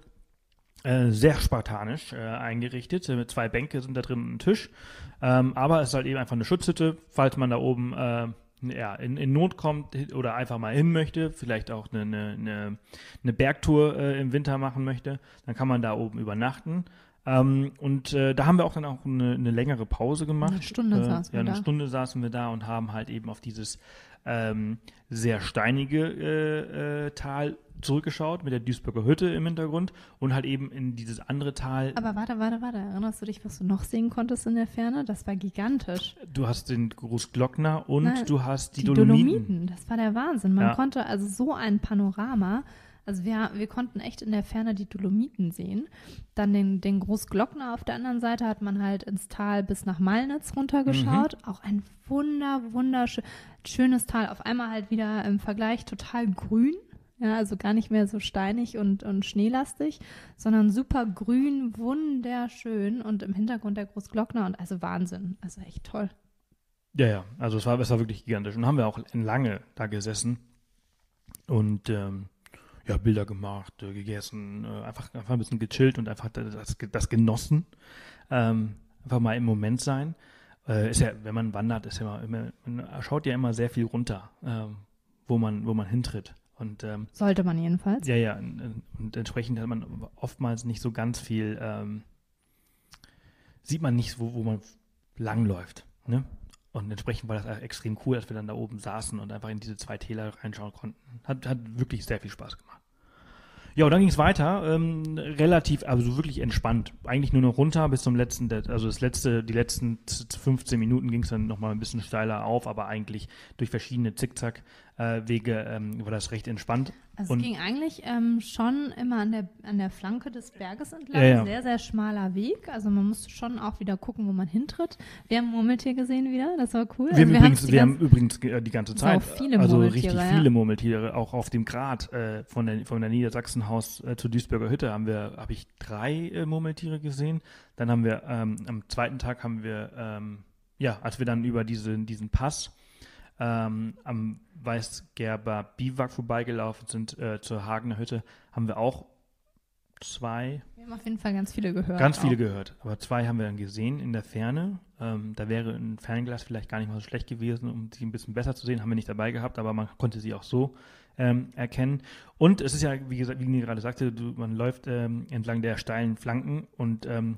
Äh, sehr spartanisch äh, eingerichtet. Äh, mit zwei Bänke sind da drin ein Tisch. Ähm, aber es ist halt eben einfach eine Schutzhütte, falls man da oben äh, ja, in, in Not kommt oder einfach mal hin möchte, vielleicht auch eine, eine, eine, eine Bergtour äh, im Winter machen möchte, dann kann man da oben übernachten. Ähm, und äh, da haben wir auch dann auch eine, eine längere Pause gemacht. Eine Stunde äh, saßen wir Ja, eine da. Stunde saßen wir da und haben halt eben auf dieses ähm, sehr steinige äh, äh, Tal zurückgeschaut mit der Duisburger Hütte im Hintergrund und halt eben in dieses andere Tal. Aber warte, warte, warte. Erinnerst du dich, was du noch sehen konntest in der Ferne? Das war gigantisch. Du hast den Großglockner und Nein, du hast die, Die Dolomiten. Dolomiten, das war der Wahnsinn. Man Ja. konnte also so ein Panorama, also wir, wir konnten echt in der Ferne die Dolomiten sehen. Dann den, den Großglockner auf der anderen Seite hat man halt ins Tal bis nach Malnitz runtergeschaut. Mhm. Auch ein wunder, wunderschönes Tal. Auf einmal halt wieder im Vergleich total grün. Ja, also gar nicht mehr so steinig und, und schneelastig, sondern super grün, wunderschön und im Hintergrund der Großglockner und also Wahnsinn. Also echt toll. Ja, ja, also es war, es war wirklich gigantisch. Und haben wir auch lange da gesessen und ähm, ja, Bilder gemacht, äh, gegessen, äh, einfach, einfach ein bisschen gechillt und einfach das, das genossen. Ähm, einfach mal im Moment sein. Äh, ist ja, wenn man wandert, ist ja immer, immer, man schaut ja immer sehr viel runter, ähm, wo man, wo man hintritt. Und ähm, Sollte man jedenfalls. ja, ja, und, und entsprechend hat man oftmals nicht so ganz viel, ähm, sieht man nicht, wo, wo man langläuft, ne? Und entsprechend war das extrem cool, dass wir dann da oben saßen und einfach in diese zwei Täler reinschauen konnten. Hat, hat wirklich sehr viel Spaß gemacht. Ja, und dann ging es weiter, ähm, relativ, also wirklich entspannt. Eigentlich nur noch runter bis zum letzten, also das letzte, die letzten fünfzehn Minuten ging es dann nochmal ein bisschen steiler auf, aber eigentlich durch verschiedene Zickzack-Wege ähm, war das recht entspannt. Also Und- es ging eigentlich ähm, schon immer an der, an der Flanke des Berges entlang. Ja, ja. Sehr, sehr schmaler Weg. Also man musste schon auch wieder gucken, wo man hintritt. Wir haben Murmeltier gesehen wieder, das war cool. Wir, also haben, wir übrigens, die wir ganze- haben übrigens äh, die ganze Sau Zeit, viele also Murmeltiere, richtig ja. viele Murmeltiere, auch auf dem Grat äh, von der von der Niedersachsenhaus äh, zur Duisburger Hütte haben wir, habe ich drei äh, Murmeltiere gesehen. Dann haben wir ähm, am zweiten Tag haben wir, ähm, ja, als wir dann über diese, diesen Pass ähm, am Weißgerber Biwak vorbeigelaufen sind, äh, zur Hagener Hütte, haben wir auch zwei. Wir haben auf jeden Fall ganz viele gehört. Ganz viele auch. gehört, aber zwei haben wir dann gesehen in der Ferne. Ähm, da wäre ein Fernglas vielleicht gar nicht mal so schlecht gewesen, um sie ein bisschen besser zu sehen, haben wir nicht dabei gehabt, aber man konnte sie auch so ähm, erkennen. Und es ist ja, wie gesagt, wie Nini gerade sagte, du, man läuft ähm, entlang der steilen Flanken und ähm,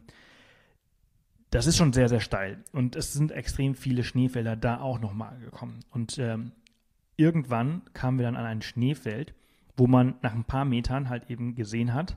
das ist schon sehr, sehr steil. Und es sind extrem viele Schneefelder da auch nochmal gekommen. Und ähm, irgendwann kamen wir dann an ein Schneefeld, wo man nach ein paar Metern halt eben gesehen hat,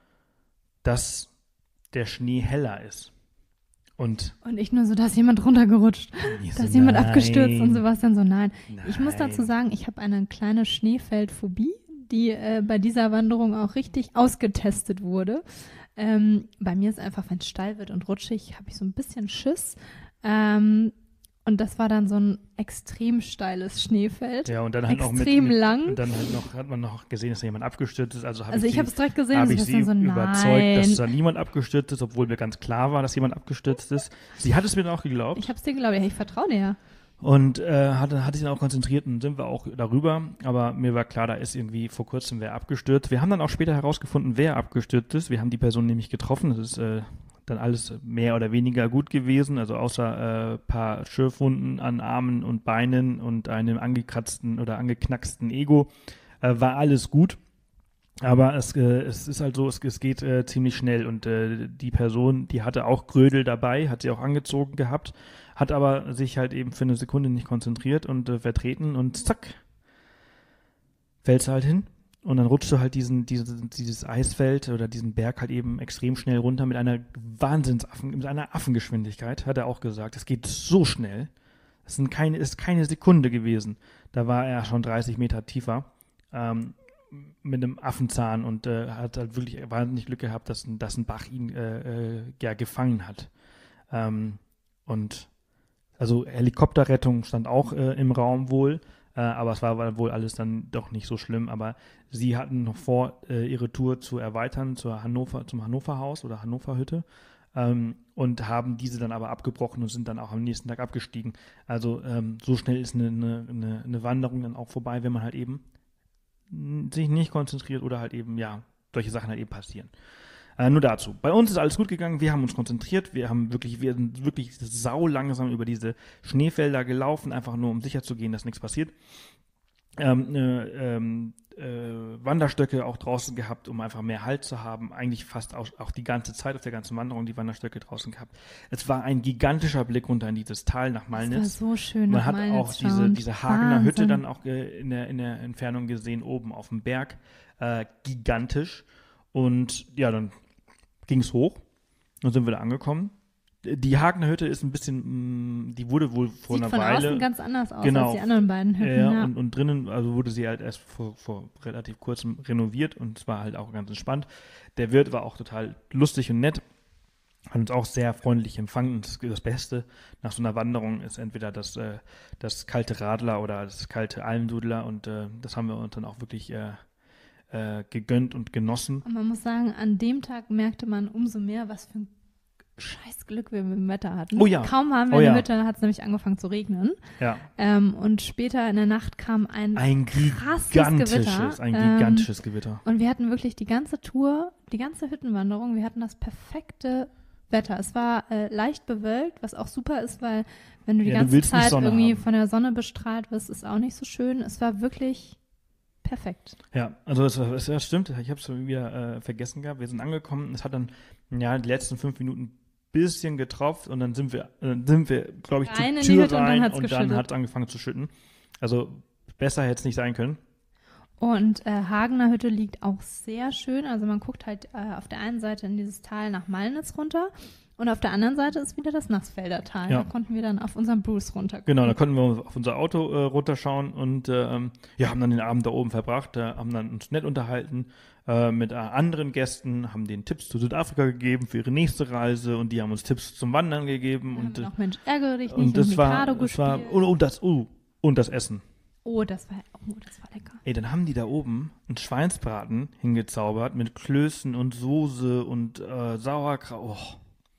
dass der Schnee heller ist. Und, und nicht nur so, dass jemand runtergerutscht, so, dass jemand nein, abgestürzt und Sebastian so, nein. nein. Ich muss dazu sagen, ich habe eine kleine Schneefeldphobie, die äh, bei dieser Wanderung auch richtig ausgetestet wurde. Ähm, bei mir ist einfach, wenn es steil wird und rutschig, habe ich so ein bisschen Schiss. Ähm, und das war dann so ein extrem steiles Schneefeld. Ja, und dann halt extrem noch mit, lang. Und dann halt noch, hat man noch gesehen, dass da jemand abgestürzt ist. Also, hab Also ich ich habe es direkt gesehen, habe dass ich sie so, überzeugt, nein. dass da niemand abgestürzt ist, obwohl mir ganz klar war, dass jemand abgestürzt ist. Sie hat es mir dann auch geglaubt. Ich habe es dir geglaubt, ja, ich vertraue dir ja. Und äh, hatte, hatte sich dann auch konzentriert und sind wir auch darüber. Aber mir war klar, da ist irgendwie vor kurzem wer abgestürzt. Wir haben dann auch später herausgefunden, wer abgestürzt ist. Wir haben die Person nämlich getroffen. Das ist äh, dann alles mehr oder weniger gut gewesen. Also außer ein äh, paar Schürfwunden an Armen und Beinen und einem angekratzten oder angeknacksten Ego äh, war alles gut. Aber es, äh, es ist halt so, es, es geht äh, ziemlich schnell. Und äh, die Person, die hatte auch Grödel dabei, hat sie auch angezogen gehabt, hat aber sich halt eben für eine Sekunde nicht konzentriert und äh, vertreten und zack, fällt sie halt hin. Und dann rutscht du halt diesen, dieses, dieses Eisfeld oder diesen Berg halt eben extrem schnell runter mit einer Wahnsinnsaffen, mit einer Affengeschwindigkeit, hat er auch gesagt. Es geht so schnell. Es sind keine, ist keine Sekunde gewesen. Da war er schon dreißig Meter tiefer. Ähm, mit einem Affenzahn und äh, hat halt wirklich wahnsinnig Glück gehabt, dass, dass ein Bach ihn äh, äh, ja gefangen hat. Ähm, und also Helikopterrettung stand auch äh, im Raum wohl, äh, aber es war wohl alles dann doch nicht so schlimm. Aber sie hatten noch vor, äh, ihre Tour zu erweitern zur Hannover, zum Hannover-Haus oder Hannover-Hütte ähm, und haben diese dann aber abgebrochen und sind dann auch am nächsten Tag abgestiegen. Also ähm, so schnell ist eine, eine, eine Wanderung dann auch vorbei, wenn man halt eben sich nicht konzentriert oder halt eben, ja, solche Sachen halt eben passieren. Äh, nur dazu. Bei uns ist alles gut gegangen, wir haben uns konzentriert, wir haben wirklich, wir sind wirklich sau langsam über diese Schneefelder gelaufen, einfach nur um sicher zu gehen, dass nichts passiert. Ähm, äh, ähm, äh, Wanderstöcke auch draußen gehabt, um einfach mehr Halt zu haben. Eigentlich fast auch, auch die ganze Zeit auf der ganzen Wanderung die Wanderstöcke draußen gehabt. Es war ein gigantischer Blick runter in dieses Tal nach Malnitz. Das war so schön. Man nach hat Malnitz auch diese, schauen. diese Hagener Wahnsinn. Hütte dann auch äh, in, der, in der Entfernung gesehen, oben auf dem Berg. Äh, gigantisch. Und ja, dann ging es hoch. Dann sind wir da angekommen. Die Hagener Hütte ist ein bisschen, mh, die wurde wohl vor Sieht einer von Weile. außen ganz anders aus Genau. als die anderen beiden Hütten. Ja, Ja, Und, und drinnen, also wurde sie halt erst vor, vor relativ kurzem renoviert und es war halt auch ganz entspannt. Der Wirt war auch total lustig und nett, hat uns auch sehr freundlich empfangen. Und das, das Beste nach so einer Wanderung ist entweder das, äh, das kalte Radler oder das kalte Almdudler und äh, das haben wir uns dann auch wirklich äh, äh, gegönnt und genossen. Und man muss sagen, an dem Tag merkte man umso mehr, was für ein scheiß Glück wir mit dem Wetter hatten. Oh ja. Kaum waren wir Oh in ja. der Hütte, hat es nämlich angefangen zu regnen. Ja. Ähm, und später in der Nacht kam ein, Ein krasses gigantisches, Gewitter. ein Ähm, gigantisches Gewitter. Und wir hatten wirklich die ganze Tour, die ganze Hüttenwanderung, wir hatten das perfekte Wetter. Es war äh, leicht bewölkt, was auch super ist, weil wenn du die Ja, du ganze willst nicht Zeit Sonne irgendwie haben. von der Sonne bestrahlt wirst, ist auch nicht so schön. Es war wirklich perfekt. Ja, also es, es, es stimmt, ich habe es wieder äh, vergessen gehabt. Wir sind angekommen, es hat dann ja die letzten fünf Minuten bisschen getropft und dann sind wir, dann sind wir, glaube ich, Rein in zur die Tür Hütte und dann rein hat's und dann geschüttet. hat es angefangen zu schütten. Also besser hätte es nicht sein können. Und äh, Hagener Hütte liegt auch sehr schön. Also man guckt halt äh, auf der einen Seite in dieses Tal nach Malnitz runter und auf der anderen Seite ist wieder das Nassfelder Tal. Ja. Da konnten wir dann auf unserem Bruce runter gucken. Genau, da konnten wir auf unser Auto äh, runterschauen und äh, ja, haben dann den Abend da oben verbracht, äh, haben dann uns nett unterhalten äh, mit äh, anderen Gästen, haben denen Tipps zu Südafrika gegeben für ihre nächste Reise und die haben uns Tipps zum Wandern gegeben. Und Und, äh, noch Mensch, ärgere dich nicht, und das war, Mikado das war gespielt. und, und, das, oh, und das Essen. Oh, das war, oh, das war lecker. Ey, dann haben die da oben einen Schweinsbraten hingezaubert mit Klößen und Soße und äh, Sauerkraut. Oh.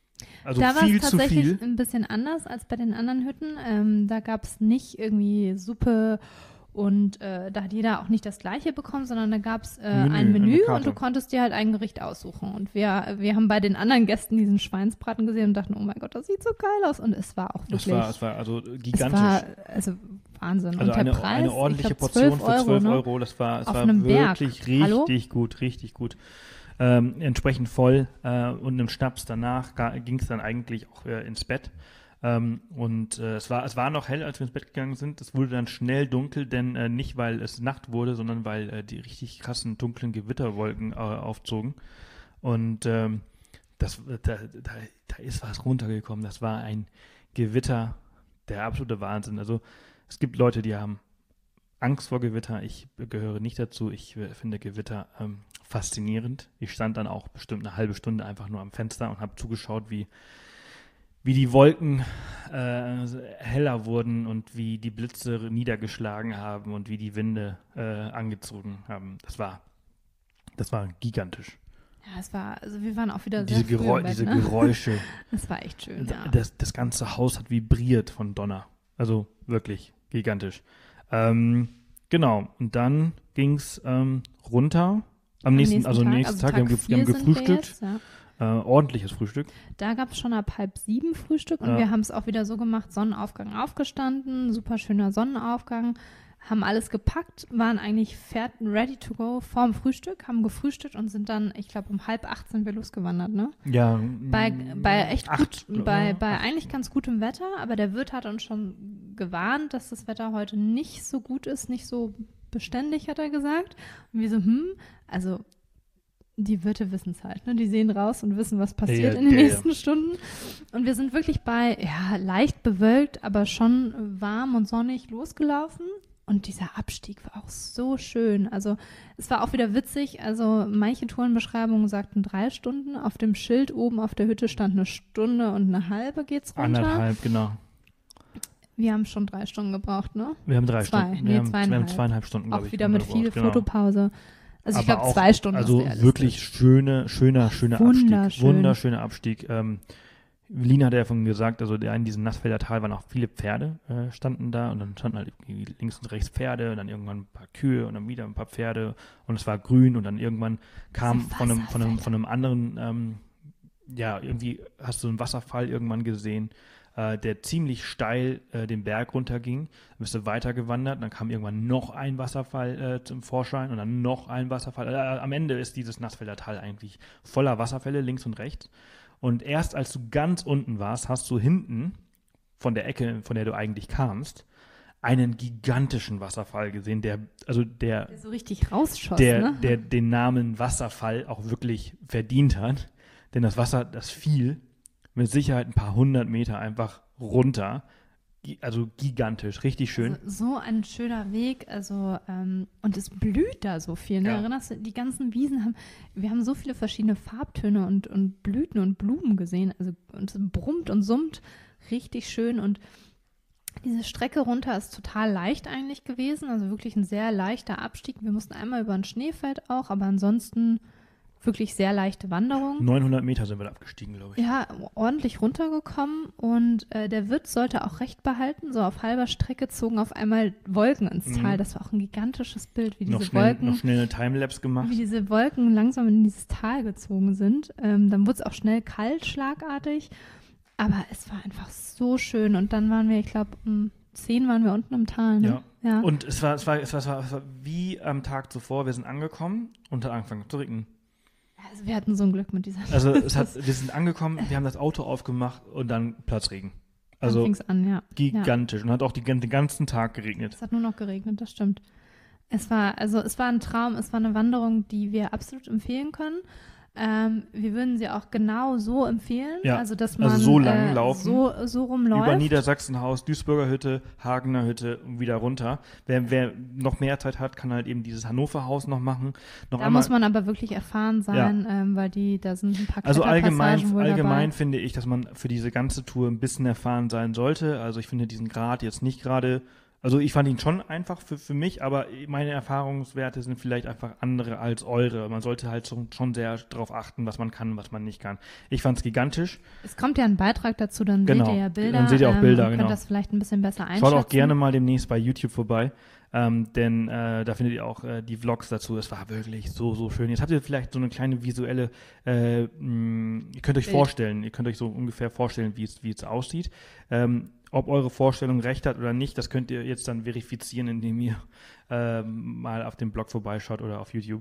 Also da viel war es zu tatsächlich viel. ein bisschen anders als bei den anderen Hütten. Ähm, da gab es nicht irgendwie Suppe und äh, da hat jeder auch nicht das Gleiche bekommen, sondern da gab es äh, Menü, ein eine Menü Karte. und du konntest dir halt ein Gericht aussuchen. Und wir, wir haben bei den anderen Gästen diesen Schweinsbraten gesehen und dachten, oh mein Gott, das sieht so geil aus. Und es war auch wirklich, Es war, es war also es gigantisch. war also Wahnsinn. Also und der eine, Preis, eine ordentliche ich glaub, Portion für zwölf ne? Euro, das war, es Auf war einem Berg. wirklich richtig Hallo? gut, richtig gut. Ähm, entsprechend voll äh, und im Schnaps danach ging es dann eigentlich auch äh, ins Bett. Ähm, und äh, es war es war noch hell, als wir ins Bett gegangen sind. Es wurde dann schnell dunkel, denn äh, nicht, weil es Nacht wurde, sondern weil äh, die richtig krassen, dunklen Gewitterwolken äh, aufzogen. Und ähm, das, da, da, da ist was runtergekommen. Das war ein Gewitter, der absolute Wahnsinn. Also es gibt Leute, die haben Angst vor Gewitter. Ich gehöre nicht dazu. Ich äh, finde Gewitter ähm, faszinierend. Ich stand dann auch bestimmt eine halbe Stunde einfach nur am Fenster und habe zugeschaut, wie, wie die Wolken äh, heller wurden und wie die Blitze niedergeschlagen haben und wie die Winde äh, angezogen haben. Das war, das war gigantisch. Ja, es war, also wir waren auch wieder Diese, sehr früh Geräu im Bett, diese ne? Geräusche. Das war echt schön, ja. Das, das ganze Haus hat vibriert von Donner. Also wirklich gigantisch. Ähm, genau. Und dann ging es ähm, runter. Am, Am nächsten, nächsten also am Tag, nächsten also Tag, wir haben, Tag ge- wir haben vier sind wir gefrühstückt. jetzt, ja. Äh, ordentliches Frühstück. Da gab es schon ab halb sieben Frühstück und Ja. wir haben es auch wieder so gemacht, Sonnenaufgang aufgestanden, super schöner Sonnenaufgang, haben alles gepackt, waren eigentlich fertig, ready to go vorm Frühstück, haben gefrühstückt und sind dann, ich glaube, um halb acht sind wir losgewandert, ne? Ja. Bei, bei echt acht, gut, bei, ja, bei acht. eigentlich ganz gutem Wetter, aber der Wirt hat uns schon gewarnt, dass das Wetter heute nicht so gut ist, nicht so beständig, hat er gesagt. Und wir so, hm, also die Wirte wissen es halt, ne? Die sehen raus und wissen, was passiert Ja, in den ja, nächsten Stunden. Und wir sind wirklich bei, ja, leicht bewölkt, aber schon warm und sonnig losgelaufen. Und dieser Abstieg war auch so schön. Also es war auch wieder witzig. Also manche Tourenbeschreibungen sagten drei Stunden. Auf dem Schild oben auf der Hütte stand eine Stunde und eine halbe geht's runter. Anderthalb, genau. Wir haben schon drei Stunden gebraucht, ne? Wir haben drei Zwei, Stunden. nee, wir, haben, wir zweieinhalb. haben zweieinhalb Stunden, glaube Auch ich. wieder mit viel gebraucht, genau. Fotopause. Also ich Aber glaube auch- zwei Stunden Also ist realistisch. wirklich schöne, schöner, schöner Abstieg. Wunderschön. Wunderschöner Abstieg. Ähm, Lina hat ja vorhin gesagt, also der, in diesem Nassfelder Tal waren auch viele Pferde, äh, standen da und dann standen halt irgendwie links und rechts Pferde und dann irgendwann ein paar Kühe und dann wieder ein paar Pferde und es war grün und dann irgendwann kam Diese von einem, von einem, Wasserfälle. von einem anderen, ähm, ja, irgendwie hast du einen Wasserfall irgendwann gesehen, äh, der ziemlich steil äh, den Berg runterging. Dann bist du weitergewandert, dann kam irgendwann noch ein Wasserfall äh, zum Vorschein und dann noch ein Wasserfall. Äh, am Ende ist dieses Nassfelder Tal eigentlich voller Wasserfälle links und rechts. Und erst als du ganz unten warst, hast du hinten von der Ecke, von der du eigentlich kamst, einen gigantischen Wasserfall gesehen, der, also der, Der so richtig rausschoss, der, ne? der den Namen Wasserfall auch wirklich verdient hat. Denn das Wasser, das fiel mit Sicherheit ein paar hundert Meter einfach runter. Gi- Also gigantisch, richtig schön. Also so ein schöner Weg, also ähm, und es blüht da so viel. Ne? Ja. Erinnerst du, die ganzen Wiesen haben, wir haben so viele verschiedene Farbtöne und, und Blüten und Blumen gesehen. Also und es brummt und summt richtig schön und diese Strecke runter ist total leicht eigentlich gewesen, also wirklich ein sehr leichter Abstieg. Wir mussten einmal über ein Schneefeld auch, aber ansonsten wirklich sehr leichte Wanderung. neunhundert Meter sind wir da abgestiegen, glaube ich. Ja, ordentlich runtergekommen und äh, der Wirt sollte auch Recht behalten. So auf halber Strecke zogen auf einmal Wolken ins Mhm. Tal. Das war auch ein gigantisches Bild, wie noch, diese schnell, Wolken, noch schnell eine Timelapse gemacht. wie diese Wolken langsam in dieses Tal gezogen sind. Ähm, dann wurde es auch schnell kalt, schlagartig. Aber es war einfach so schön. Und dann waren wir, ich glaube, um zehn waren wir unten im Tal. Ne? Ja. ja. Und es war, es, war, es, war, es, war, es war wie am Tag zuvor, wir sind angekommen und hat angefangen zu regnen. Also wir hatten so ein Glück mit dieser Also es hat, wir sind angekommen, wir haben das Auto aufgemacht und dann Platzregen. Also Dann fing's an, ja. Ja. gigantisch. Und hat auch die, gan- den ganzen Tag geregnet. Es hat nur noch geregnet, das stimmt. Es war, also es war ein Traum, es war eine Wanderung, die wir absolut empfehlen können. Ähm, wir würden sie auch genau so empfehlen, Ja, also dass man also so lang äh, laufen. so, so rumläuft. Über Niedersachsenhaus, Duisburger Hütte, Hagener Hütte und wieder runter. Wer, wer noch mehr Zeit hat, kann halt eben dieses Hannover Haus noch machen. Noch Da einmal, muss man aber wirklich erfahren sein, ähm, weil die, da sind ein paar also allgemein, Kletterpassagen wohl allgemein dabei. finde ich, dass man für diese ganze Tour ein bisschen erfahren sein sollte. Also ich finde diesen Grad jetzt nicht gerade Also ich fand ihn schon einfach für, für mich, aber meine Erfahrungswerte sind vielleicht einfach andere als eure. Man sollte halt schon, schon sehr darauf achten, was man kann, was man nicht kann. Ich fand es gigantisch. Es kommt ja ein Beitrag dazu, dann genau. seht ihr ja Bilder. Dann seht ihr auch Bilder, ähm, und genau. könnt das vielleicht ein bisschen besser einschätzen. Schaut auch gerne mal demnächst bei YouTube vorbei, ähm, denn äh, da findet ihr auch äh, die Vlogs dazu. Es war wirklich so, so schön. Jetzt habt ihr vielleicht so eine kleine visuelle, äh, mh, ihr könnt euch Bild. vorstellen, ihr könnt euch so ungefähr vorstellen, wie es, wie es aussieht. Ähm, Ob eure Vorstellung recht hat oder nicht, das könnt ihr jetzt dann verifizieren, indem ihr ähm, mal auf dem Blog vorbeischaut oder auf YouTube.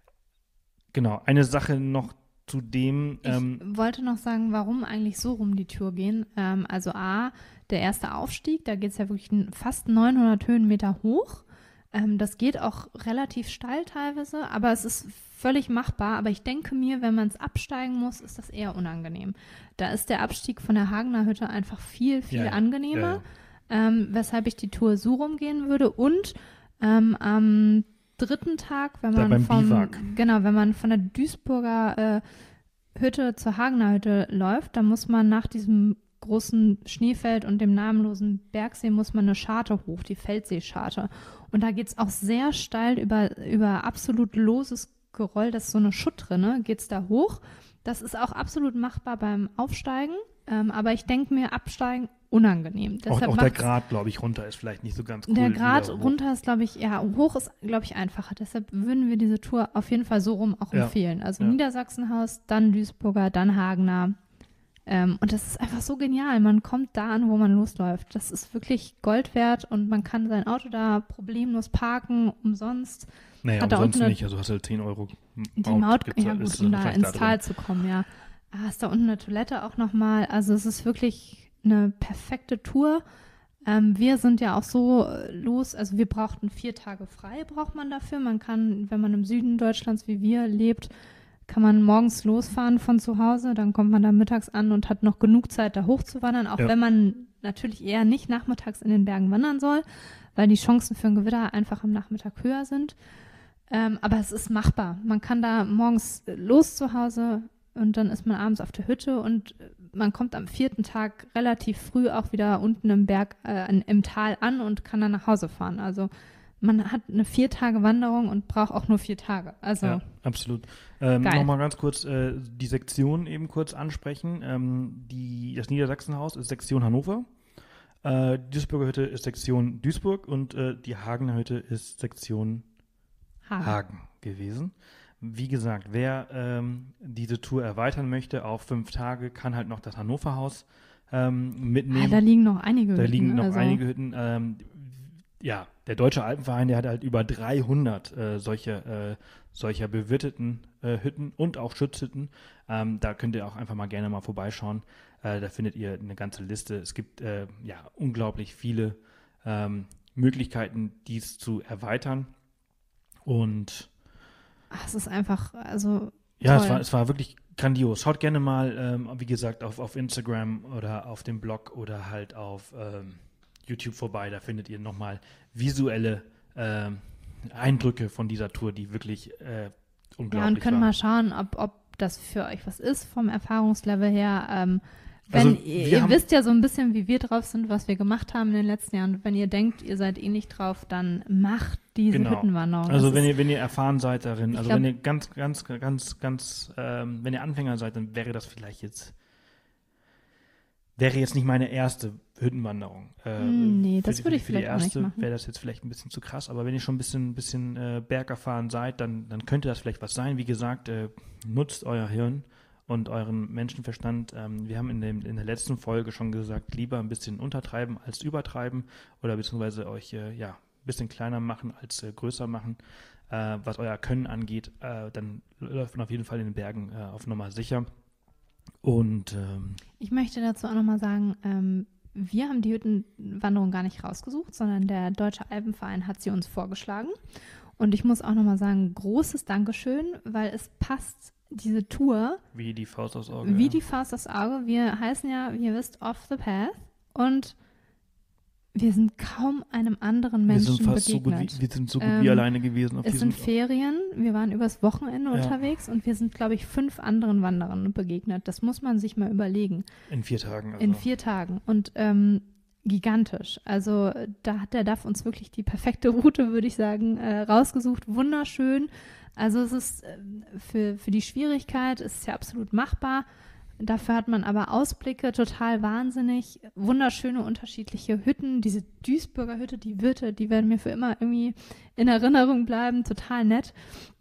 Genau, eine Sache noch zu dem. Ähm, ich wollte noch sagen, warum eigentlich so rum die Tour gehen. Ähm, also A, der erste Aufstieg, da geht es ja wirklich fast neunhundert Höhenmeter hoch. Ähm, das geht auch relativ steil teilweise, aber es ist völlig machbar. Aber ich denke mir, wenn man es absteigen muss, ist das eher unangenehm. Da ist der Abstieg von der Hagener Hütte einfach viel, viel Ja, ja. angenehmer, Ja, Ähm, weshalb ich die Tour so rumgehen würde. Und ähm, am dritten Tag, wenn Da man beim vom, Biwak. genau, wenn man von der Duisburger äh, Hütte zur Hagener Hütte läuft, dann muss man nach diesem großen Schneefeld und dem namenlosen Bergsee muss man eine Scharte hoch, die Feldseescharte. Und da geht es auch sehr steil über, über absolut loses Geröll, das ist so eine Schuttrinne, geht es da hoch. Das ist auch absolut machbar beim Aufsteigen, ähm, aber ich denke mir, absteigen unangenehm. auch Deshalb auch der macht's- Grad, glaube ich, runter ist vielleicht nicht so ganz cool. der wie Grad da hoch. runter ist, glaube ich, ja, hoch ist, glaube ich, einfacher. Deshalb würden wir diese Tour auf jeden Fall so rum auch Ja. empfehlen. Also Ja. Niedersachsenhaus, dann Duisburger, dann Hagener. Ähm, und das ist einfach so genial. Man kommt da an, wo man losläuft. Das ist wirklich Gold wert und man kann sein Auto da problemlos parken, umsonst. Naja, hat da umsonst unten eine- nicht. Also hast du halt zehn Euro Die Maut, gezahlt, ja ist gut, um da vielleicht ins drin. Tal zu kommen, ja. Ah, ist da unten eine Toilette auch nochmal. Also es ist wirklich eine perfekte Tour. Ähm, wir sind ja auch so äh, los, also wir brauchten vier Tage frei, braucht man dafür. Man kann, wenn man im Süden Deutschlands wie wir lebt, kann man morgens losfahren von zu Hause, dann kommt man da mittags an und hat noch genug Zeit, da hochzuwandern, auch Ja. wenn man natürlich eher nicht nachmittags in den Bergen wandern soll, weil die Chancen für ein Gewitter einfach am Nachmittag höher sind. Ähm, aber es ist machbar. Man kann da morgens los zu Hause und dann ist man abends auf der Hütte und man kommt am vierten Tag relativ früh auch wieder unten im Berg, äh, im Tal an und kann dann nach Hause fahren. Also man hat eine vier Tage Wanderung und braucht auch nur vier Tage. Also Ja, absolut. Ähm, Geil. Nochmal ganz kurz äh, die Sektion eben kurz ansprechen. Ähm, die, das Niedersachsenhaus ist Sektion Hannover. Äh, die Duisburger Hütte ist Sektion Duisburg und äh, die Hagener Hütte ist Sektion Hagen. Hagen gewesen. Wie gesagt, wer ähm, diese Tour erweitern möchte auf fünf Tage, kann halt noch das Hannover-Haus ähm, Ah, mitnehmen. da liegen noch einige Da Hütten, liegen noch also, einige Hütten. Ähm, ja, der Deutsche Alpenverein, der hat halt über dreihundert äh, solcher, äh, solcher bewirteten äh, Hütten und auch Schutzhütten. Ähm, da könnt ihr auch einfach mal gerne mal vorbeischauen. Äh, da findet ihr eine ganze Liste. Es gibt äh, ja unglaublich viele ähm, Möglichkeiten, dies zu erweitern. Und Ach, es ist einfach, also ja, toll. es war, es war wirklich grandios. Schaut gerne mal, ähm, wie gesagt, auf, auf Instagram oder auf dem Blog oder halt auf ähm, YouTube vorbei. Da findet ihr nochmal visuelle ähm, Eindrücke von dieser Tour, die wirklich äh, Ja, unglaublich und können waren. mal schauen, ob, ob das für euch was ist vom Erfahrungslevel her. Ähm, wenn Also, ihr, wir ihr haben- wisst ja so ein bisschen, wie wir drauf sind, was wir gemacht haben in den letzten Jahren. Und wenn ihr denkt, ihr seid eh nicht drauf, dann macht diese Genau. Hüttenwanderung. Also Das wenn ist, ihr, wenn ihr erfahren seid darin, Ich also glaub- wenn ihr ganz, ganz, ganz, ganz, ähm, wenn ihr Anfänger seid, dann wäre das vielleicht jetzt, wäre jetzt nicht meine erste Hüttenwanderung. Äh, Mm, nee, für das die- würde ich für die vielleicht auch nicht erste machen. wäre das jetzt vielleicht ein bisschen zu krass, aber wenn ihr schon ein bisschen, bisschen äh, bergerfahren seid, dann, dann könnte das vielleicht was sein. Wie gesagt, äh, nutzt euer Hirn und euren Menschenverstand. Ähm, wir haben in, dem, in der letzten Folge schon gesagt, lieber ein bisschen untertreiben als übertreiben oder beziehungsweise euch äh, ja, ein bisschen kleiner machen als äh, größer machen. Äh, was euer Können angeht, äh, dann läuft man auf jeden Fall in den Bergen äh, auf Nummer sicher. Und ähm, Ich möchte dazu auch nochmal sagen, ähm, wir haben die Hüttenwanderung gar nicht rausgesucht, sondern der Deutsche Alpenverein hat sie uns vorgeschlagen. Und ich muss auch nochmal sagen, großes Dankeschön, weil es passt, diese Tour, wie die Faust aufs Auge. wie ja. die Faust aufs Auge. Wir heißen ja, wie ihr wisst, Off the Path. Und wir sind kaum einem anderen wir Menschen sind fast so gut, begegnet. wie, wir sind so gut Ähm, wie alleine gewesen auf Es diesem sind Ferien, wir waren übers Wochenende Ja. unterwegs und wir sind, glaube ich, fünf anderen Wanderern begegnet. Das muss man sich mal überlegen. in vier Tagen. Also. In vier Tagen. Und ähm, gigantisch. Also da hat der D A F uns wirklich die perfekte Route, würde ich sagen, äh, rausgesucht. Wunderschön. Also es ist äh, für, für die Schwierigkeit ist es ja absolut machbar. Dafür hat man aber Ausblicke, total wahnsinnig. Wunderschöne unterschiedliche Hütten. Diese Duisburger Hütte, die Wirte, die werden mir für immer irgendwie in Erinnerung bleiben. Total nett.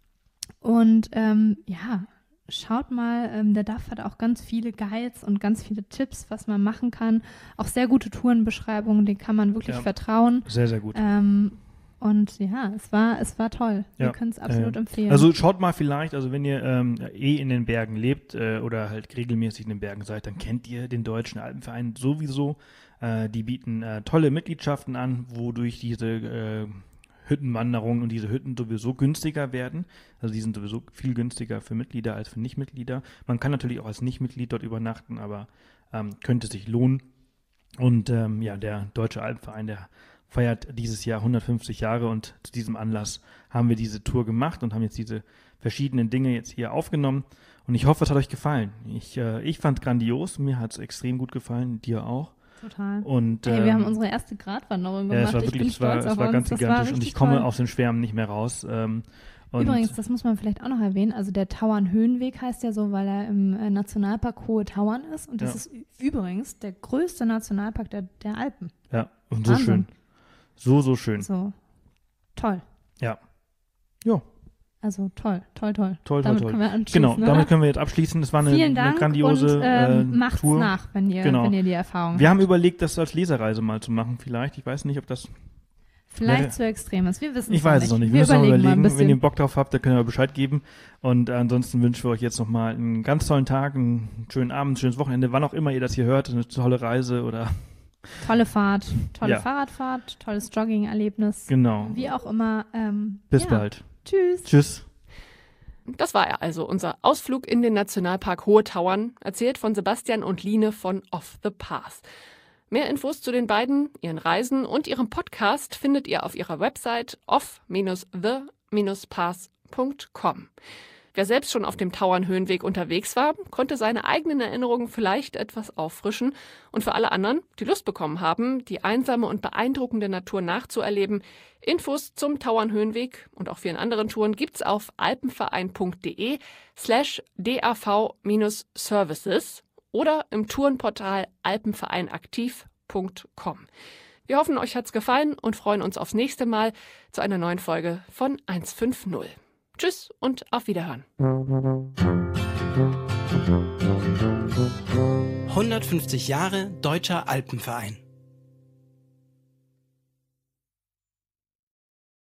Und ähm, ja, schaut mal, ähm, der D A F hat auch ganz viele Guides und ganz viele Tipps, was man machen kann. Auch sehr gute Tourenbeschreibungen, denen kann man wirklich ja, vertrauen. Sehr, sehr gut. Ähm, und ja, es war, es war toll. Ja, Wir können es absolut äh, empfehlen. Also schaut mal vielleicht, also wenn ihr ähm, eh in den Bergen lebt äh, oder halt regelmäßig in den Bergen seid, dann kennt ihr den Deutschen Alpenverein sowieso. Äh, die bieten äh, tolle Mitgliedschaften an, wodurch diese äh, Hüttenwanderungen und diese Hütten sowieso günstiger werden. Also die sind sowieso viel günstiger für Mitglieder als für Nichtmitglieder. Man kann natürlich auch als Nichtmitglied dort übernachten, aber ähm, könnte sich lohnen. Und ähm, ja, der Deutsche Alpenverein, der feiert dieses Jahr hundertfünfzig Jahre und zu diesem Anlass haben wir diese Tour gemacht und haben jetzt diese verschiedenen Dinge jetzt hier aufgenommen. Und ich hoffe, es hat euch gefallen. Ich, äh, ich fand grandios, mir hat es extrem gut gefallen, dir auch. Total. Und, Ey, ähm, wir haben unsere erste Gratwanderung gemacht. Ja, es war ich wirklich, bin es war, stolz es auf war uns. ganz Das gigantisch war und ich richtig komme toll. aus dem Schwärmen nicht mehr raus. Ähm, und Übrigens, das muss man vielleicht auch noch erwähnen, also der Tauern-Höhenweg heißt ja so, weil er im äh, Nationalpark Hohe Tauern ist und das Ja. ist ü- übrigens der größte Nationalpark der, der Alpen. Ja, und so Wahnsinn. schön. So, so schön. So, toll. Ja. Ja, Also toll, toll, toll. toll, toll, damit toll. können wir anschließen. Genau, ne? damit können wir jetzt abschließen. Das war eine, Vielen eine Dank grandiose und ähm, äh, macht's Tour. nach, wenn ihr, Genau. wenn ihr die Erfahrung Wir habt. haben überlegt, das als Lesereise mal zu machen vielleicht. Ich weiß nicht, ob das... Vielleicht Ja, zu extrem ist. Wir wissen Ich weiß es noch nicht. Wir, Wir müssen noch überlegen mal ein überlegen. Wenn ihr bisschen. Bock drauf habt, dann könnt ihr Bescheid geben. Und äh, ansonsten wünschen wir euch jetzt nochmal einen ganz tollen Tag, einen schönen Abend, ein schönes Wochenende, wann auch immer ihr das hier hört. Eine tolle Reise oder... Tolle Fahrt, tolle Ja. Fahrradfahrt, tolles Jogging-Erlebnis. Genau. Wie auch immer. Ähm, Bis ja. bald. Tschüss. Tschüss. Das war er also, unser Ausflug in den Nationalpark Hohe Tauern, erzählt von Sebastian und Line von Off the Path. Mehr Infos zu den beiden, ihren Reisen und ihrem Podcast findet ihr auf ihrer Website off the path punkt com. Wer selbst schon auf dem Tauernhöhenweg unterwegs war, konnte seine eigenen Erinnerungen vielleicht etwas auffrischen. Und für alle anderen, die Lust bekommen haben, die einsame und beeindruckende Natur nachzuerleben, Infos zum Tauernhöhenweg und auch vielen anderen Touren gibt's auf alpenverein.de slash dav-services oder im Tourenportal alpenvereinaktiv punkt com. Wir hoffen, euch hat's gefallen und freuen uns aufs nächste Mal zu einer neuen Folge von hundertfünfzig. Tschüss und auf Wiederhören. hundertfünfzig Jahre Deutscher Alpenverein.